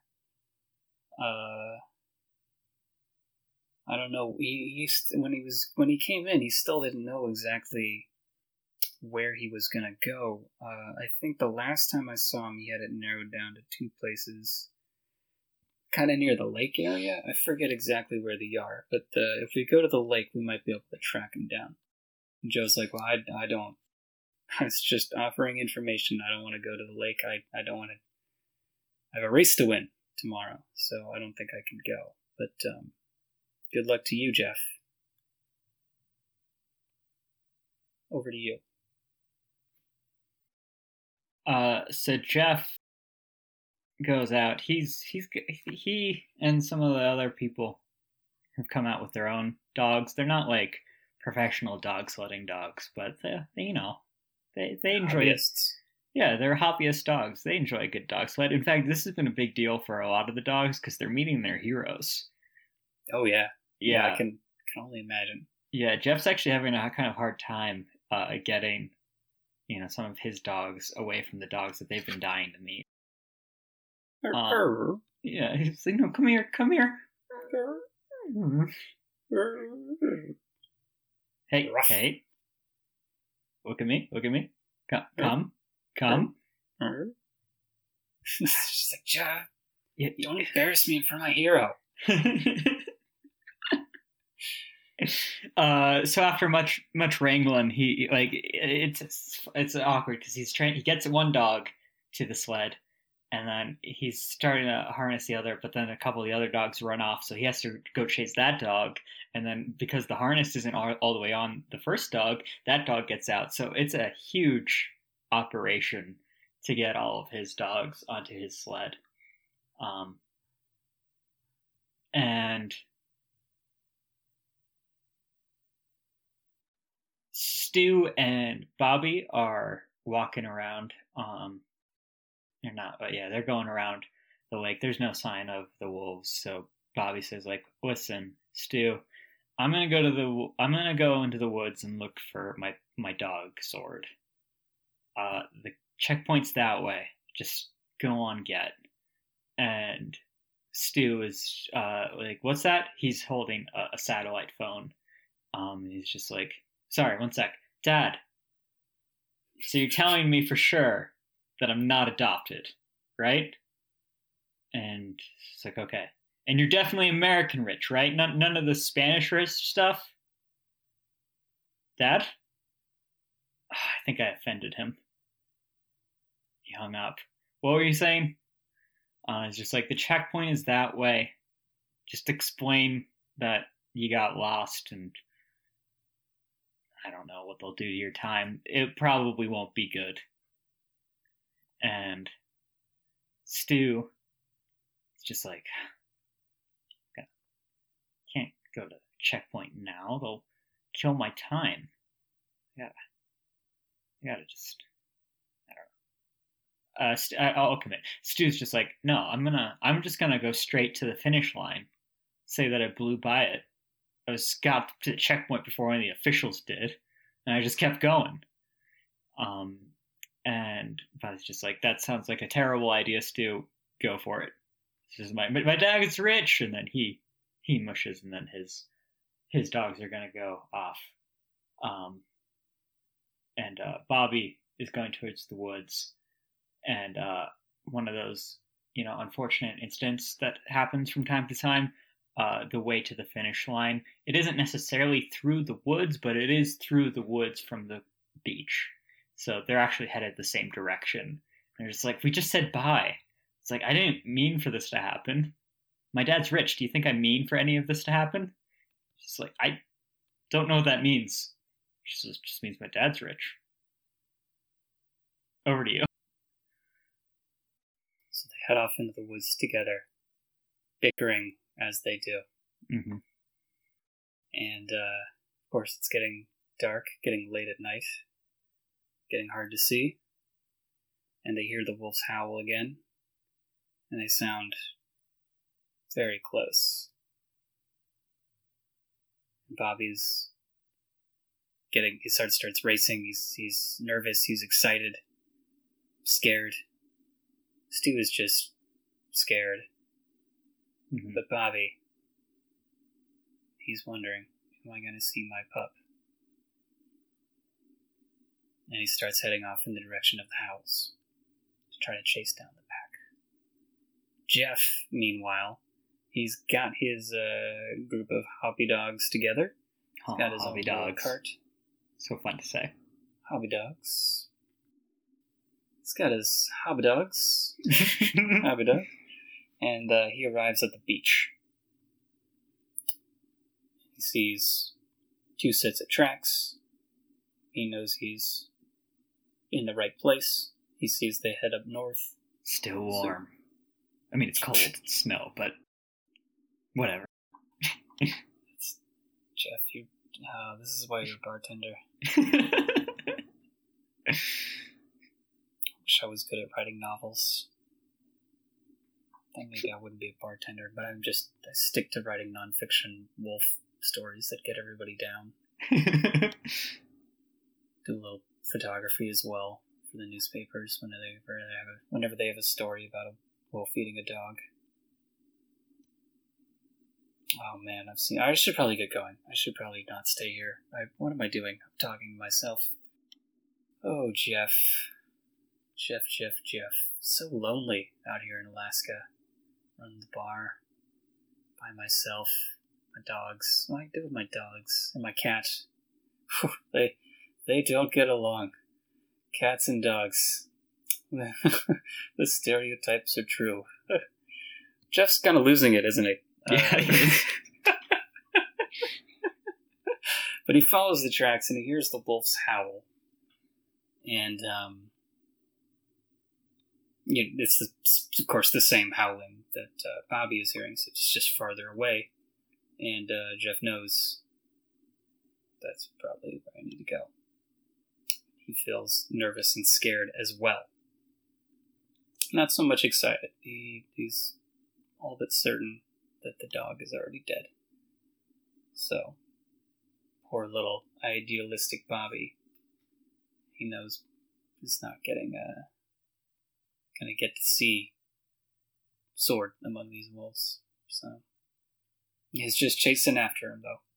I don't know. When he came in, he still didn't know exactly where he was gonna go. I think the last time I saw him, he had it narrowed down to two places, kind of near the lake area. I forget exactly where they are, but if we go to the lake, we might be able to track him down. And Joe's like, well, I don't. I was just offering information. I don't want to go to the lake. I don't want to. I have a race to win tomorrow, so I don't think I can go. But good luck to you, Jeff. Over to you. So Jeff goes out. He and some of the other people have come out with their own dogs. They're not like professional dog sledding dogs, but they enjoy it. Yeah, they're hobbyist dogs. They enjoy a good dog sled. In fact, this has been a big deal for a lot of the dogs because they're meeting their heroes. Oh yeah, I can only imagine. Yeah, Jeff's actually having a kind of hard time getting, some of his dogs away from the dogs that they've been dying to meet. Yeah, he's like, no, come here. Hey, look at me. Come. She's like, Jeff, don't embarrass me in front of my hero. So after much wrangling, it's awkward because he gets one dog to the sled, and then he's starting to harness the other, but then a couple of the other dogs run off, so he has to go chase that dog, and then because the harness isn't all the way on the first dog, that dog gets out. So it's a huge operation to get all of his dogs onto his sled. And Stu and Bobby are walking around They're not, but yeah, they're going around the lake. There's no sign of the wolves, so Bobby says, like, listen, Stu, I'm gonna go into the woods and look for my dog Sword. The checkpoint's that way. Just go on, get. And Stu is like, what's that? He's holding a satellite phone. He's just like, sorry, one sec, Dad. So you're telling me for sure that I'm not adopted, right? And it's like, okay. And you're definitely American rich, right? None of the Spanish rich stuff? Dad? I think I offended him. He hung up. What were you saying? It's just like, the checkpoint is that way. Just explain that you got lost, and I don't know what they'll do to your time. It probably won't be good. And Stu is just like, can't go to checkpoint now. They'll kill my time. I gotta just, I don't know. I'll commit. Stu's just like, no, I'm just gonna go straight to the finish line. Say that I blew by it. I got to the checkpoint before one of the officials did, and I just kept going. And Bob's just like, that sounds like a terrible idea, Stu. Go for it. This is my dad is rich, and then he mushes, and then his dogs are gonna go off. And Bobby is going towards the woods, and one of those, unfortunate incidents that happens from time to time. The way to the finish line. It isn't necessarily through the woods, but it is through the woods from the beach. So they're actually headed the same direction. They're just like, we just said bye. It's like, I didn't mean for this to happen. My dad's rich. Do you think I mean for any of this to happen? She's like, I don't know what that means. She says, just means my dad's rich. Over to you. So they head off into the woods together, bickering as they do. Mm-hmm. And, of course, it's getting dark, getting late at night, getting hard to see. And they hear the wolves howl again, and they sound very close. And Bobby's his heart starts racing. He's nervous, he's excited, scared. Stu is just scared. Mm-hmm. But Bobby, he's wondering, am I going to see my pup? And he starts heading off in the direction of the howls to try to chase down the pack. Jeff, meanwhile, he's got his group of hobby dogs together. He's got his hobby own dogs. Cart. So fun to say. Hobby dogs. He's got his hobby dogs. Hobby dog. And he arrives at the beach. He sees 2 sets of tracks. He knows he's in the right place. He sees they head up north. Still warm. I mean, it's cold. It's snow, but whatever. Jeff, this is why you're a bartender. Wish I was good at writing novels. Then maybe I wouldn't be a bartender, but I stick to writing nonfiction wolf stories that get everybody down. Do a little photography as well for the newspapers whenever they have a story about a wolf eating a dog. Oh man, I should probably get going. I should probably not stay here. What am I doing? I'm talking to myself. Oh, Jeff. Jeff. So lonely out here in Alaska. Running the bar. By myself. My dogs. What do I do with my dogs? And my cat. They don't get along. Cats and dogs. The stereotypes are true. Jeff's kind of losing it, isn't he? Yeah, he is. But he follows the tracks and he hears the wolves howl. And it's of course the same howling that Bobby is hearing, so it's just farther away. And Jeff knows that's probably where I need to go. He feels nervous and scared as well. not so much excited. He's all but certain that the dog is already dead. So, poor little idealistic Bobby, he knows he's not gonna get to see Sword among these wolves. So, he's just chasing after him, though.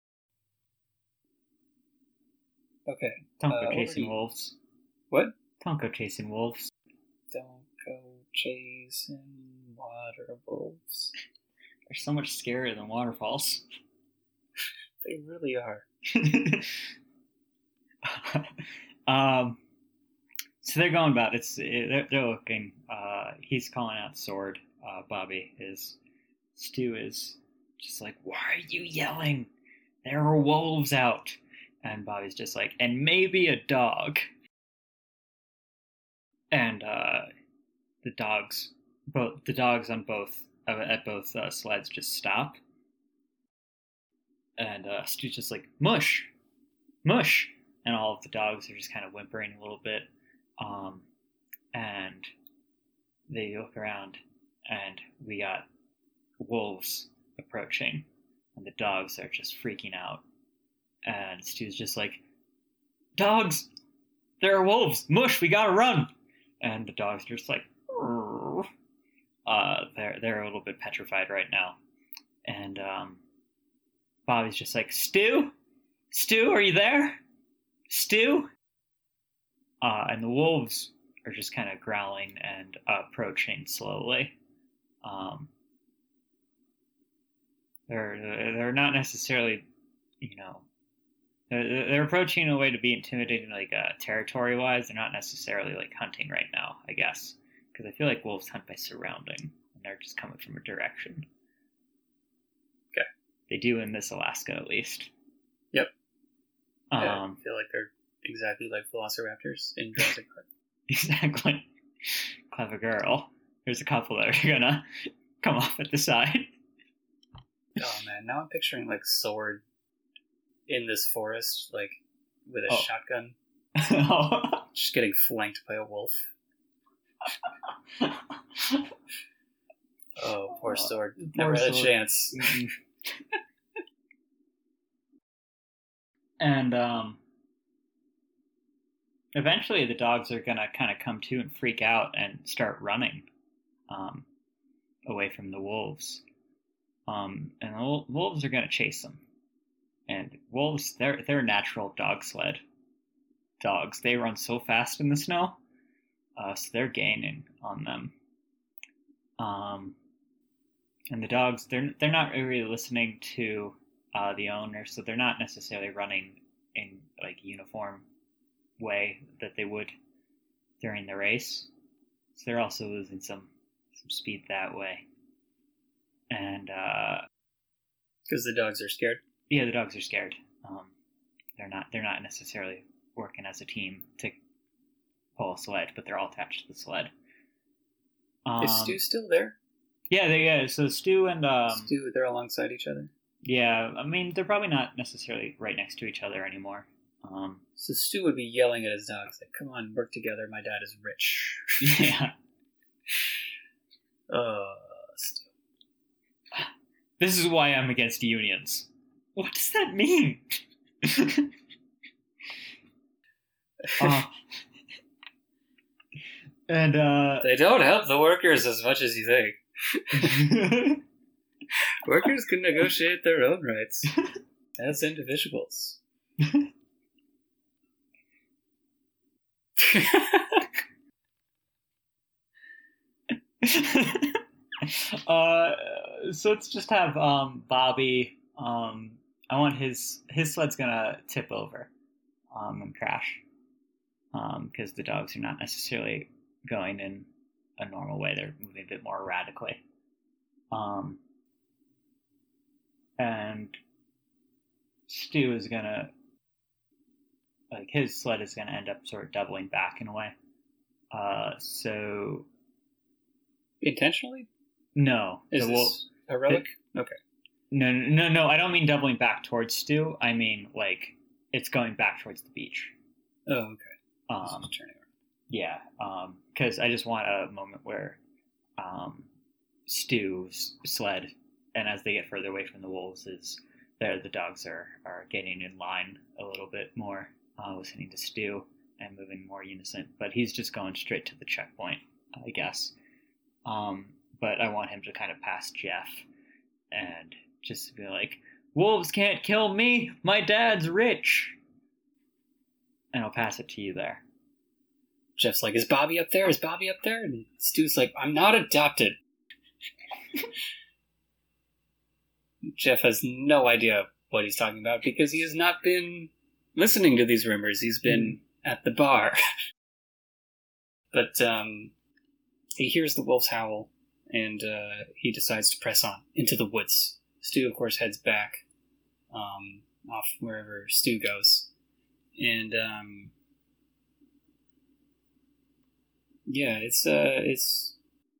Okay. Don't go chasing wolves. What? Don't go chasing wolves. Don't go chasing water wolves. They're so much scarier than waterfalls. They really are. So they're going about it. They're looking. He's calling out Sword. Bobby is. Stu is just like, why are you yelling? There are wolves out. And Bobby's just like, and maybe a dog. And the dogs on both sleds just stop. And Stu's just like, mush, mush. And all of the dogs are just kind of whimpering a little bit. And they look around, and we got wolves approaching, and the dogs are just freaking out. And Stu's just like, dogs! There are wolves! Mush, we gotta run! And the dogs are just like, they're a little bit petrified right now. And Bobby's just like, Stu? Stu, are you there? Stu? And the wolves are just kind of growling and approaching slowly. They're not necessarily, they're approaching in a way to be intimidating, like territory-wise. They're not necessarily like hunting right now, I guess, because I feel like wolves hunt by surrounding, and they're just coming from a direction. Okay. They do in this Alaska, at least. Yep. I feel like they're exactly like velociraptors in Jurassic Park. Exactly. Clever girl. There's a couple that are gonna come off at the side. Oh man, now I'm picturing like Sword in this forest, like with a shotgun. Just getting flanked by a wolf. Oh, poor Sword. Never had a chance. And eventually the dogs are going to kind of come to and freak out and start running away from the wolves. And the wolves are going to chase them. And wolves, they're natural dog sled dogs. They run so fast in the snow, so they're gaining on them. And the dogs, they're not really listening to the owner, so they're not necessarily running in like a uniform way that they would during the race. So they're also losing some speed that way. And because the dogs are scared. Yeah, the dogs are scared. They're not necessarily working as a team to pull a sled, but they're all attached to the sled. Is Stu still there? Yeah, so Stu and Stu, they're alongside each other. Yeah, I mean they're probably not necessarily right next to each other anymore. So Stu would be yelling at his dogs like, "Come on, work together. My dad is rich." Yeah. Stu. This is why I'm against unions. What does that mean? And they don't help the workers as much as you think. Workers can negotiate their own rights as individuals. So let's just have Bobby. I want his sled's gonna tip over and crash because the dogs are not necessarily going in a normal way. They're moving a bit more erratically. And Stu is gonna, like, his sled is gonna end up sort of doubling back in a way. So intentionally? No. Is this heroic? Okay. No. I don't mean doubling back towards Stu. I mean, like, it's going back towards the beach. Oh, okay. Turning Yeah, because I just want a moment where Stu's sled, and as they get further away from the wolves, is there the dogs are getting in line a little bit more, listening to Stu and moving more unison. But he's just going straight to the checkpoint, I guess. But I want him to kind of pass Jeff and just be like, "Wolves can't kill me. My dad's rich." And I'll pass it to you there. Jeff's like, is Bobby up there? Is Bobby up there? And Stu's like, I'm not adopted. Jeff has no idea what he's talking about because he has not been listening to these rumors. He's been at the bar. But he hears the wolves howl, and he decides to press on into the woods. Stu, of course, heads back off wherever Stu goes. And yeah, it's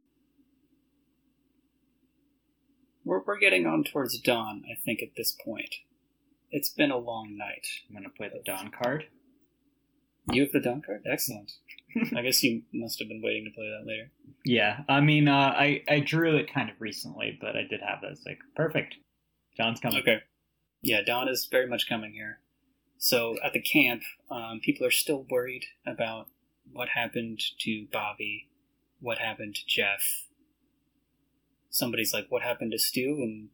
we're getting on towards dawn, I think, at this point. It's been a long night. I'm gonna play the dawn card. You have the dawn card? Excellent. I guess you must have been waiting to play that later. Yeah, I mean, I drew it kind of recently, but I did have this. Like, perfect. Dawn's coming. Okay. Yeah, dawn is very much coming here. So at the camp, people are still worried about what happened to Bobby, what happened to Jeff. Somebody's like, what happened to Stu? And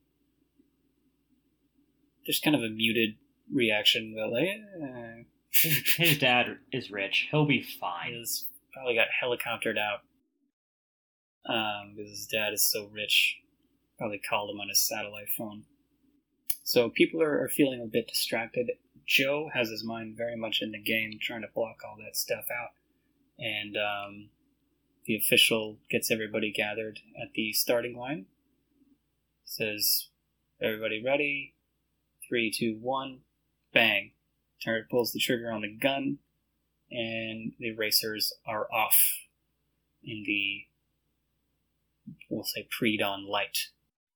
there's kind of a muted reaction about like, His dad is rich. He'll be fine. He's probably got helicoptered out because his dad is so rich. Probably called him on his satellite phone. So people are feeling a bit distracted. Joe has his mind very much in the game, trying to block all that stuff out. And the official gets everybody gathered at the starting line. Says, everybody ready? 3, 2, 1, bang. Turret pulls the trigger on the gun, and the racers are off in the, we'll say, pre-dawn light.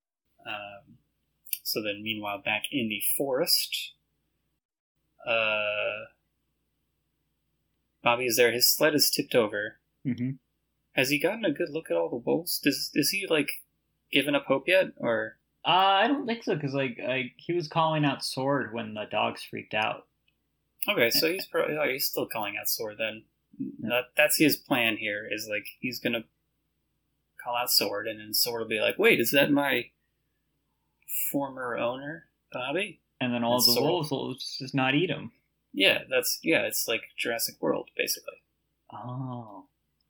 So then, meanwhile, back in the forest, Bobby is there. His sled is tipped over. Mm-hmm. Has he gotten a good look at all the wolves? Is he, like, given up hope yet, or? I don't think so, because he was calling out Sword when the dogs freaked out. Okay, so he's still calling out Sword then. That's his plan here, is like, he's gonna call out Sword, and then Sword will be like, wait, is that my former owner, Bobby? And then all the wolves will just not eat him. Yeah, it's like Jurassic World, basically. Oh.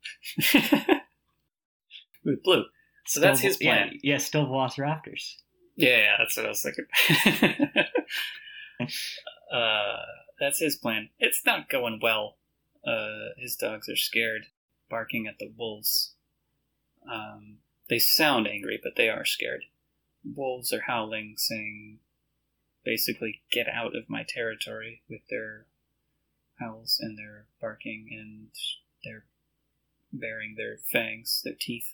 With Blue. So that's his plan. Yeah, still Velociraptors. Yeah, that's what I was thinking. That's his plan. It's not going well. His dogs are scared, barking at the wolves. They sound angry, but they are scared. Wolves are howling, saying, basically, get out of my territory, with their howls and their barking, and they're baring their fangs, their teeth.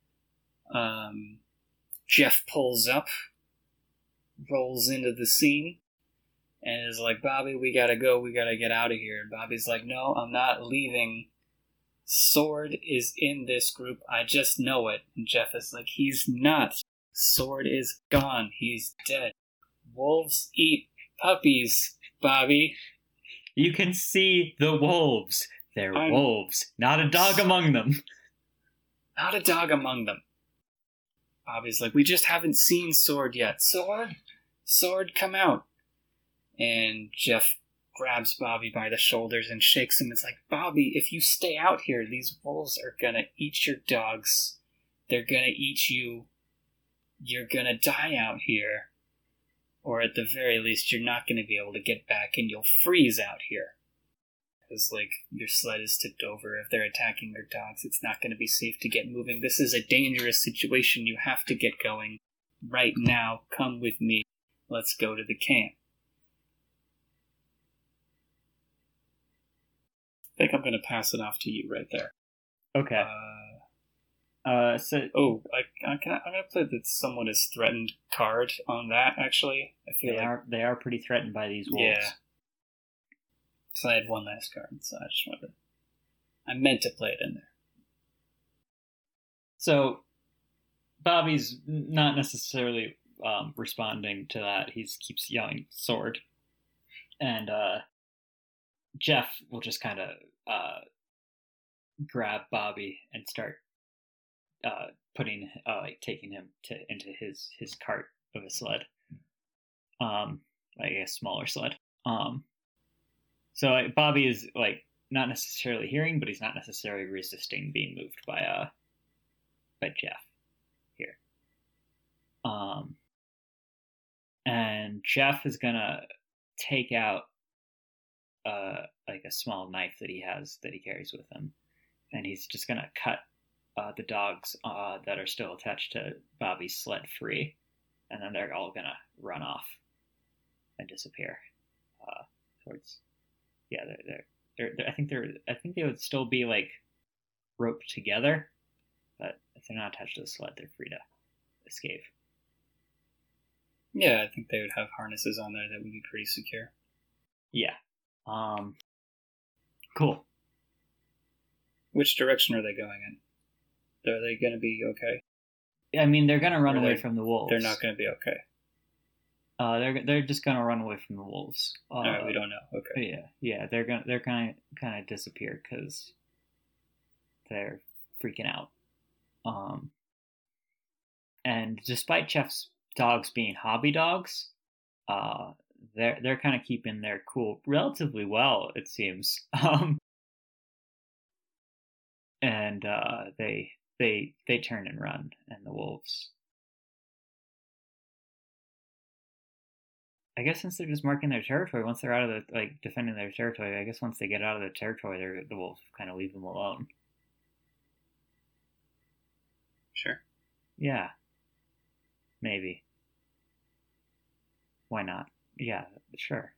Jeff pulls up, rolls into the scene, and is like, Bobby, we gotta go, we gotta get out of here. And Bobby's like, no, I'm not leaving. Sword is in this group, I just know it. And Jeff is like, he's not. Sword is gone, he's dead. Wolves eat puppies, Bobby. You can see the wolves. They're wolves, not a dog among them. Not a dog among them. Bobby's like, we just haven't seen Sword yet. Sword, come out. And Jeff grabs Bobby by the shoulders and shakes him. It's like, Bobby, if you stay out here, these wolves are gonna eat your dogs. They're gonna eat you. You're gonna die out here. Or at the very least, you're not gonna be able to get back and you'll freeze out here. Because, like, your sled is tipped over. If they're attacking your dogs, it's not going to be safe to get moving. This is a dangerous situation. You have to get going right now. Come with me. Let's go to the camp. I think I'm going to pass it off to you right there. Okay. I'm going to play the someone is threatened card on that, actually. I feel they are pretty threatened by these wolves. Yeah. So I had one last card, so I just wanted to I meant to play it in there. So Bobby's not necessarily responding to that. He keeps yelling sword. And Jeff will just kind of grab Bobby and start taking him into his cart of a sled. Like a smaller sled. So Bobby is like not necessarily hearing, but he's not necessarily resisting being moved by Jeff here. And Jeff is gonna take out like a small knife that he carries with him, and he's just gonna cut the dogs that are still attached to Bobby's sled free, and then they're all gonna run off and disappear towards. Yeah, they're I think they would still be like roped together, but if they're not attached to the sled, they're free to escape. Yeah, I think they would have harnesses on there that would be pretty secure. Yeah. Cool. Which direction are they going in? Are they going to be okay? I mean, they're going to run away from the wolves. They're not going to be okay. They're just going to run away from the wolves. All right, we don't know. Okay. Yeah. They're kind of disappear because they're freaking out. And despite Jeff's dogs being hobby dogs, they're kind of keeping their cool relatively well, it seems. And they turn and run, and the wolves. I guess since they're just marking their territory, once they're out of the defending their territory, I guess once they get out of the territory, the wolves kind of leave them alone. Sure. Yeah. Maybe. Why not? Yeah, sure.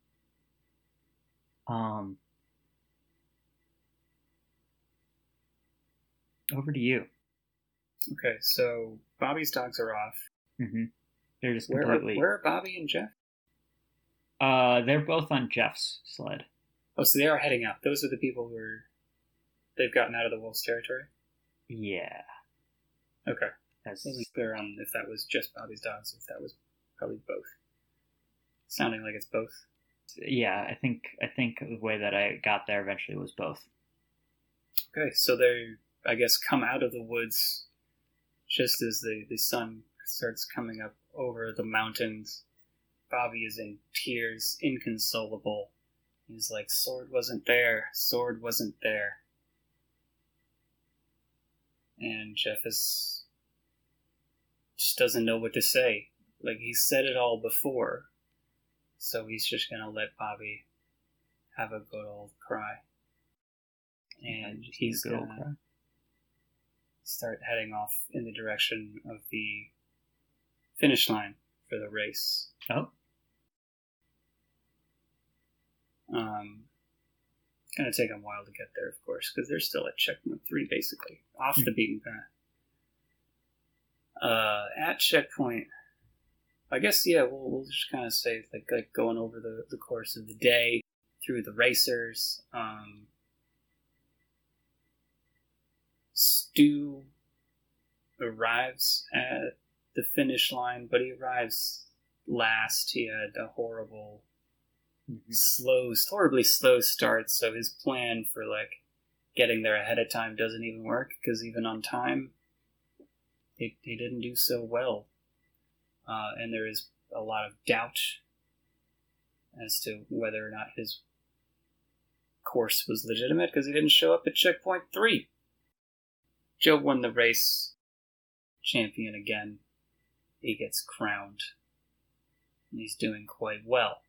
Over to you. Okay, so Bobby's dogs are off. Mm-hmm. They're just Where are Bobby and Jeff? They're both on Jeff's sled. Oh, so they are heading out. Those are the people they've gotten out of the wolves' territory? Yeah. Okay. I wasn't clear on if that was just Bobby's dogs, if that was probably both. Sounding like it's both. Yeah, I think the way that I got there eventually was both. Okay, so they, I guess, come out of the woods just as the sun starts coming up over the mountains. Bobby is in tears, inconsolable. He's like, sword wasn't there, sword wasn't there. And Jeff just doesn't know what to say. Like, he said it all before. So he's just going to let Bobby have a good old cry. And he's going to start heading off in the direction of the finish line for the race. Oh. It's going to take them a while to get there, of course, because they're still at checkpoint 3, basically, off the beaten path. At checkpoint, I guess, yeah, we'll just kind of say, like going over the course of the day, through the racers. Stu arrives at the finish line, but he arrives last. He had a horribly slow start, so his plan for getting there ahead of time doesn't even work, because even on time, he didn't do so well. And there is a lot of doubt as to whether or not his course was legitimate, because he didn't show up at checkpoint 3. Joe won the race, champion again. He gets crowned. And he's doing quite well.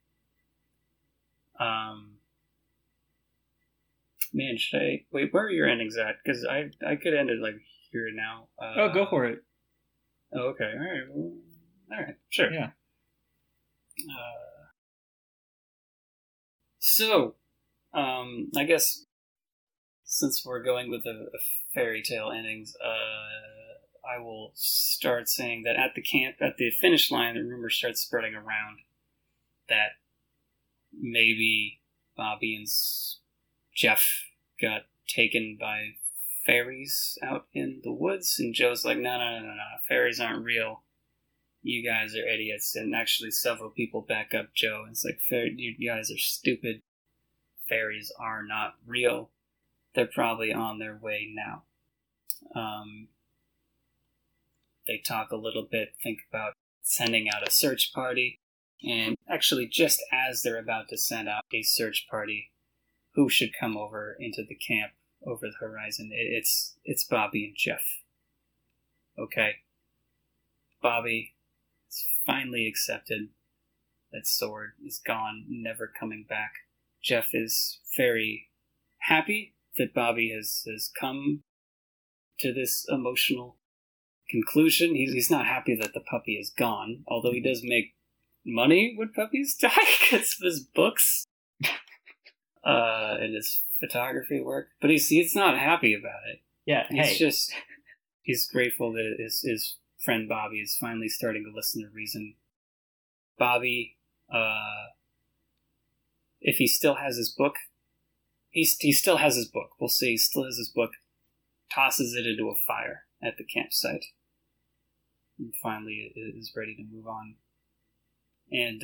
Man, should I... Wait, where are your endings at? Because I could end it here now. Go for it. Oh, okay. All right. Well, all right. Sure. Yeah. So, I guess since we're going with a fairy tale endings, I will start saying that at the finish line, the rumor starts spreading around that maybe Bobby and Jeff got taken by fairies out in the woods, and Joe's like, no, fairies aren't real. You guys are idiots. And actually several people back up Joe. It's like, you guys are stupid. Fairies are not real. They're probably on their way now. They talk a little bit, think about sending out a search party. And actually, just as they're about to send out a search party, who should come over into the camp over the horizon? It's Bobby and Jeff. Okay. Bobby has finally accepted that Sword is gone, never coming back. Jeff is very happy that Bobby has come to this emotional conclusion. He's not happy that the puppy is gone, although he does make money when puppies die because of his books and his photography work. But he's not happy about it. Yeah, He's grateful that his friend Bobby is finally starting to listen to reason. Bobby, if he still has his book, he still has his book. We'll say he still has his book, tosses it into a fire at the campsite, and finally is ready to move on. And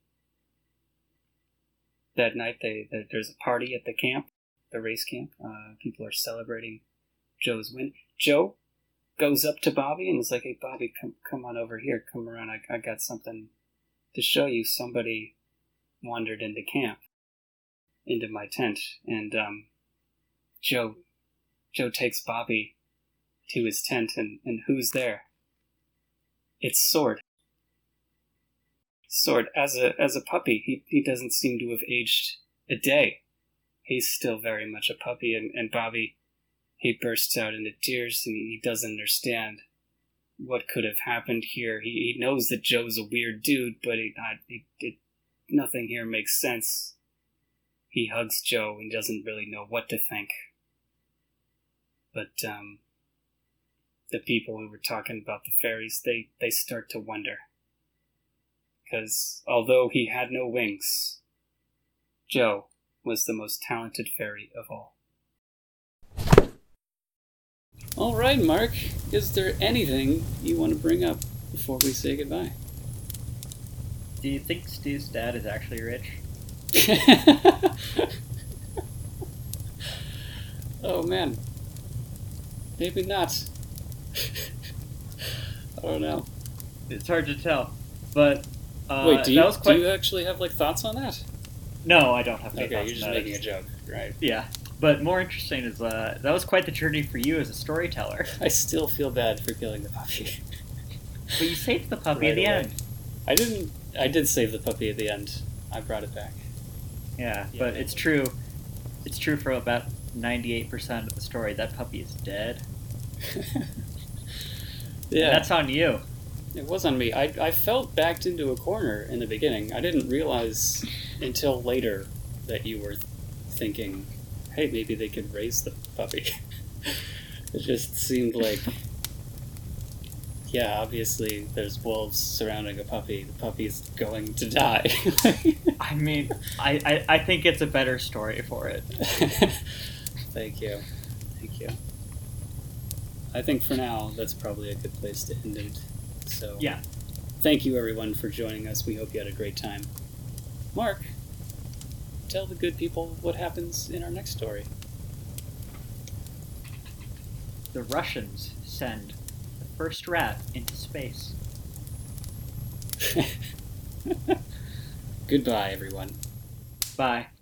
that night, there's a party at the camp, the race camp. People are celebrating Joe's win. Joe goes up to Bobby and is like, "Hey, Bobby, come on over here. Come around. I got something to show you. Somebody wandered into camp, into my tent." And Joe takes Bobby to his tent, and who's there? It's Sword. Sword, as a puppy, he doesn't seem to have aged a day. He's still very much a puppy, and Bobby, he bursts out into tears, and he doesn't understand what could have happened here. He knows that Joe's a weird dude, but nothing here makes sense. He hugs Joe and doesn't really know what to think. But the people who were talking about the fairies, they start to wonder. Because although he had no wings, Joe was the most talented fairy of all. All right, Mark. Is there anything you want to bring up before we say goodbye? Do you think Stu's dad is actually rich? Oh, man. Maybe not. I don't know. It's hard to tell. But, wait, do you actually have, thoughts on that? No, I don't have any thoughts on that. Okay, you're just making a joke, right? Yeah. But more interesting is, that was quite the journey for you as a storyteller. I still feel bad for killing the puppy. But you saved the puppy at the end. I did save the puppy at the end. I brought it back. Yeah, but it's true. It's true for about 98% of the story. That puppy is dead. Yeah. And that's on you. It was on me. I felt backed into a corner in the beginning. I didn't realize until later that you were thinking, hey, maybe they could raise the puppy. It just seemed like, yeah, obviously there's wolves surrounding a puppy. The puppy's going to die. I mean, I think it's a better story for it. Thank you. I think for now, that's probably a good place to end it. So, yeah. Thank you, everyone, for joining us. We hope you had a great time. Mark, tell the good people what happens in our next story. The Russians send the first rat into space. Goodbye, everyone. Bye.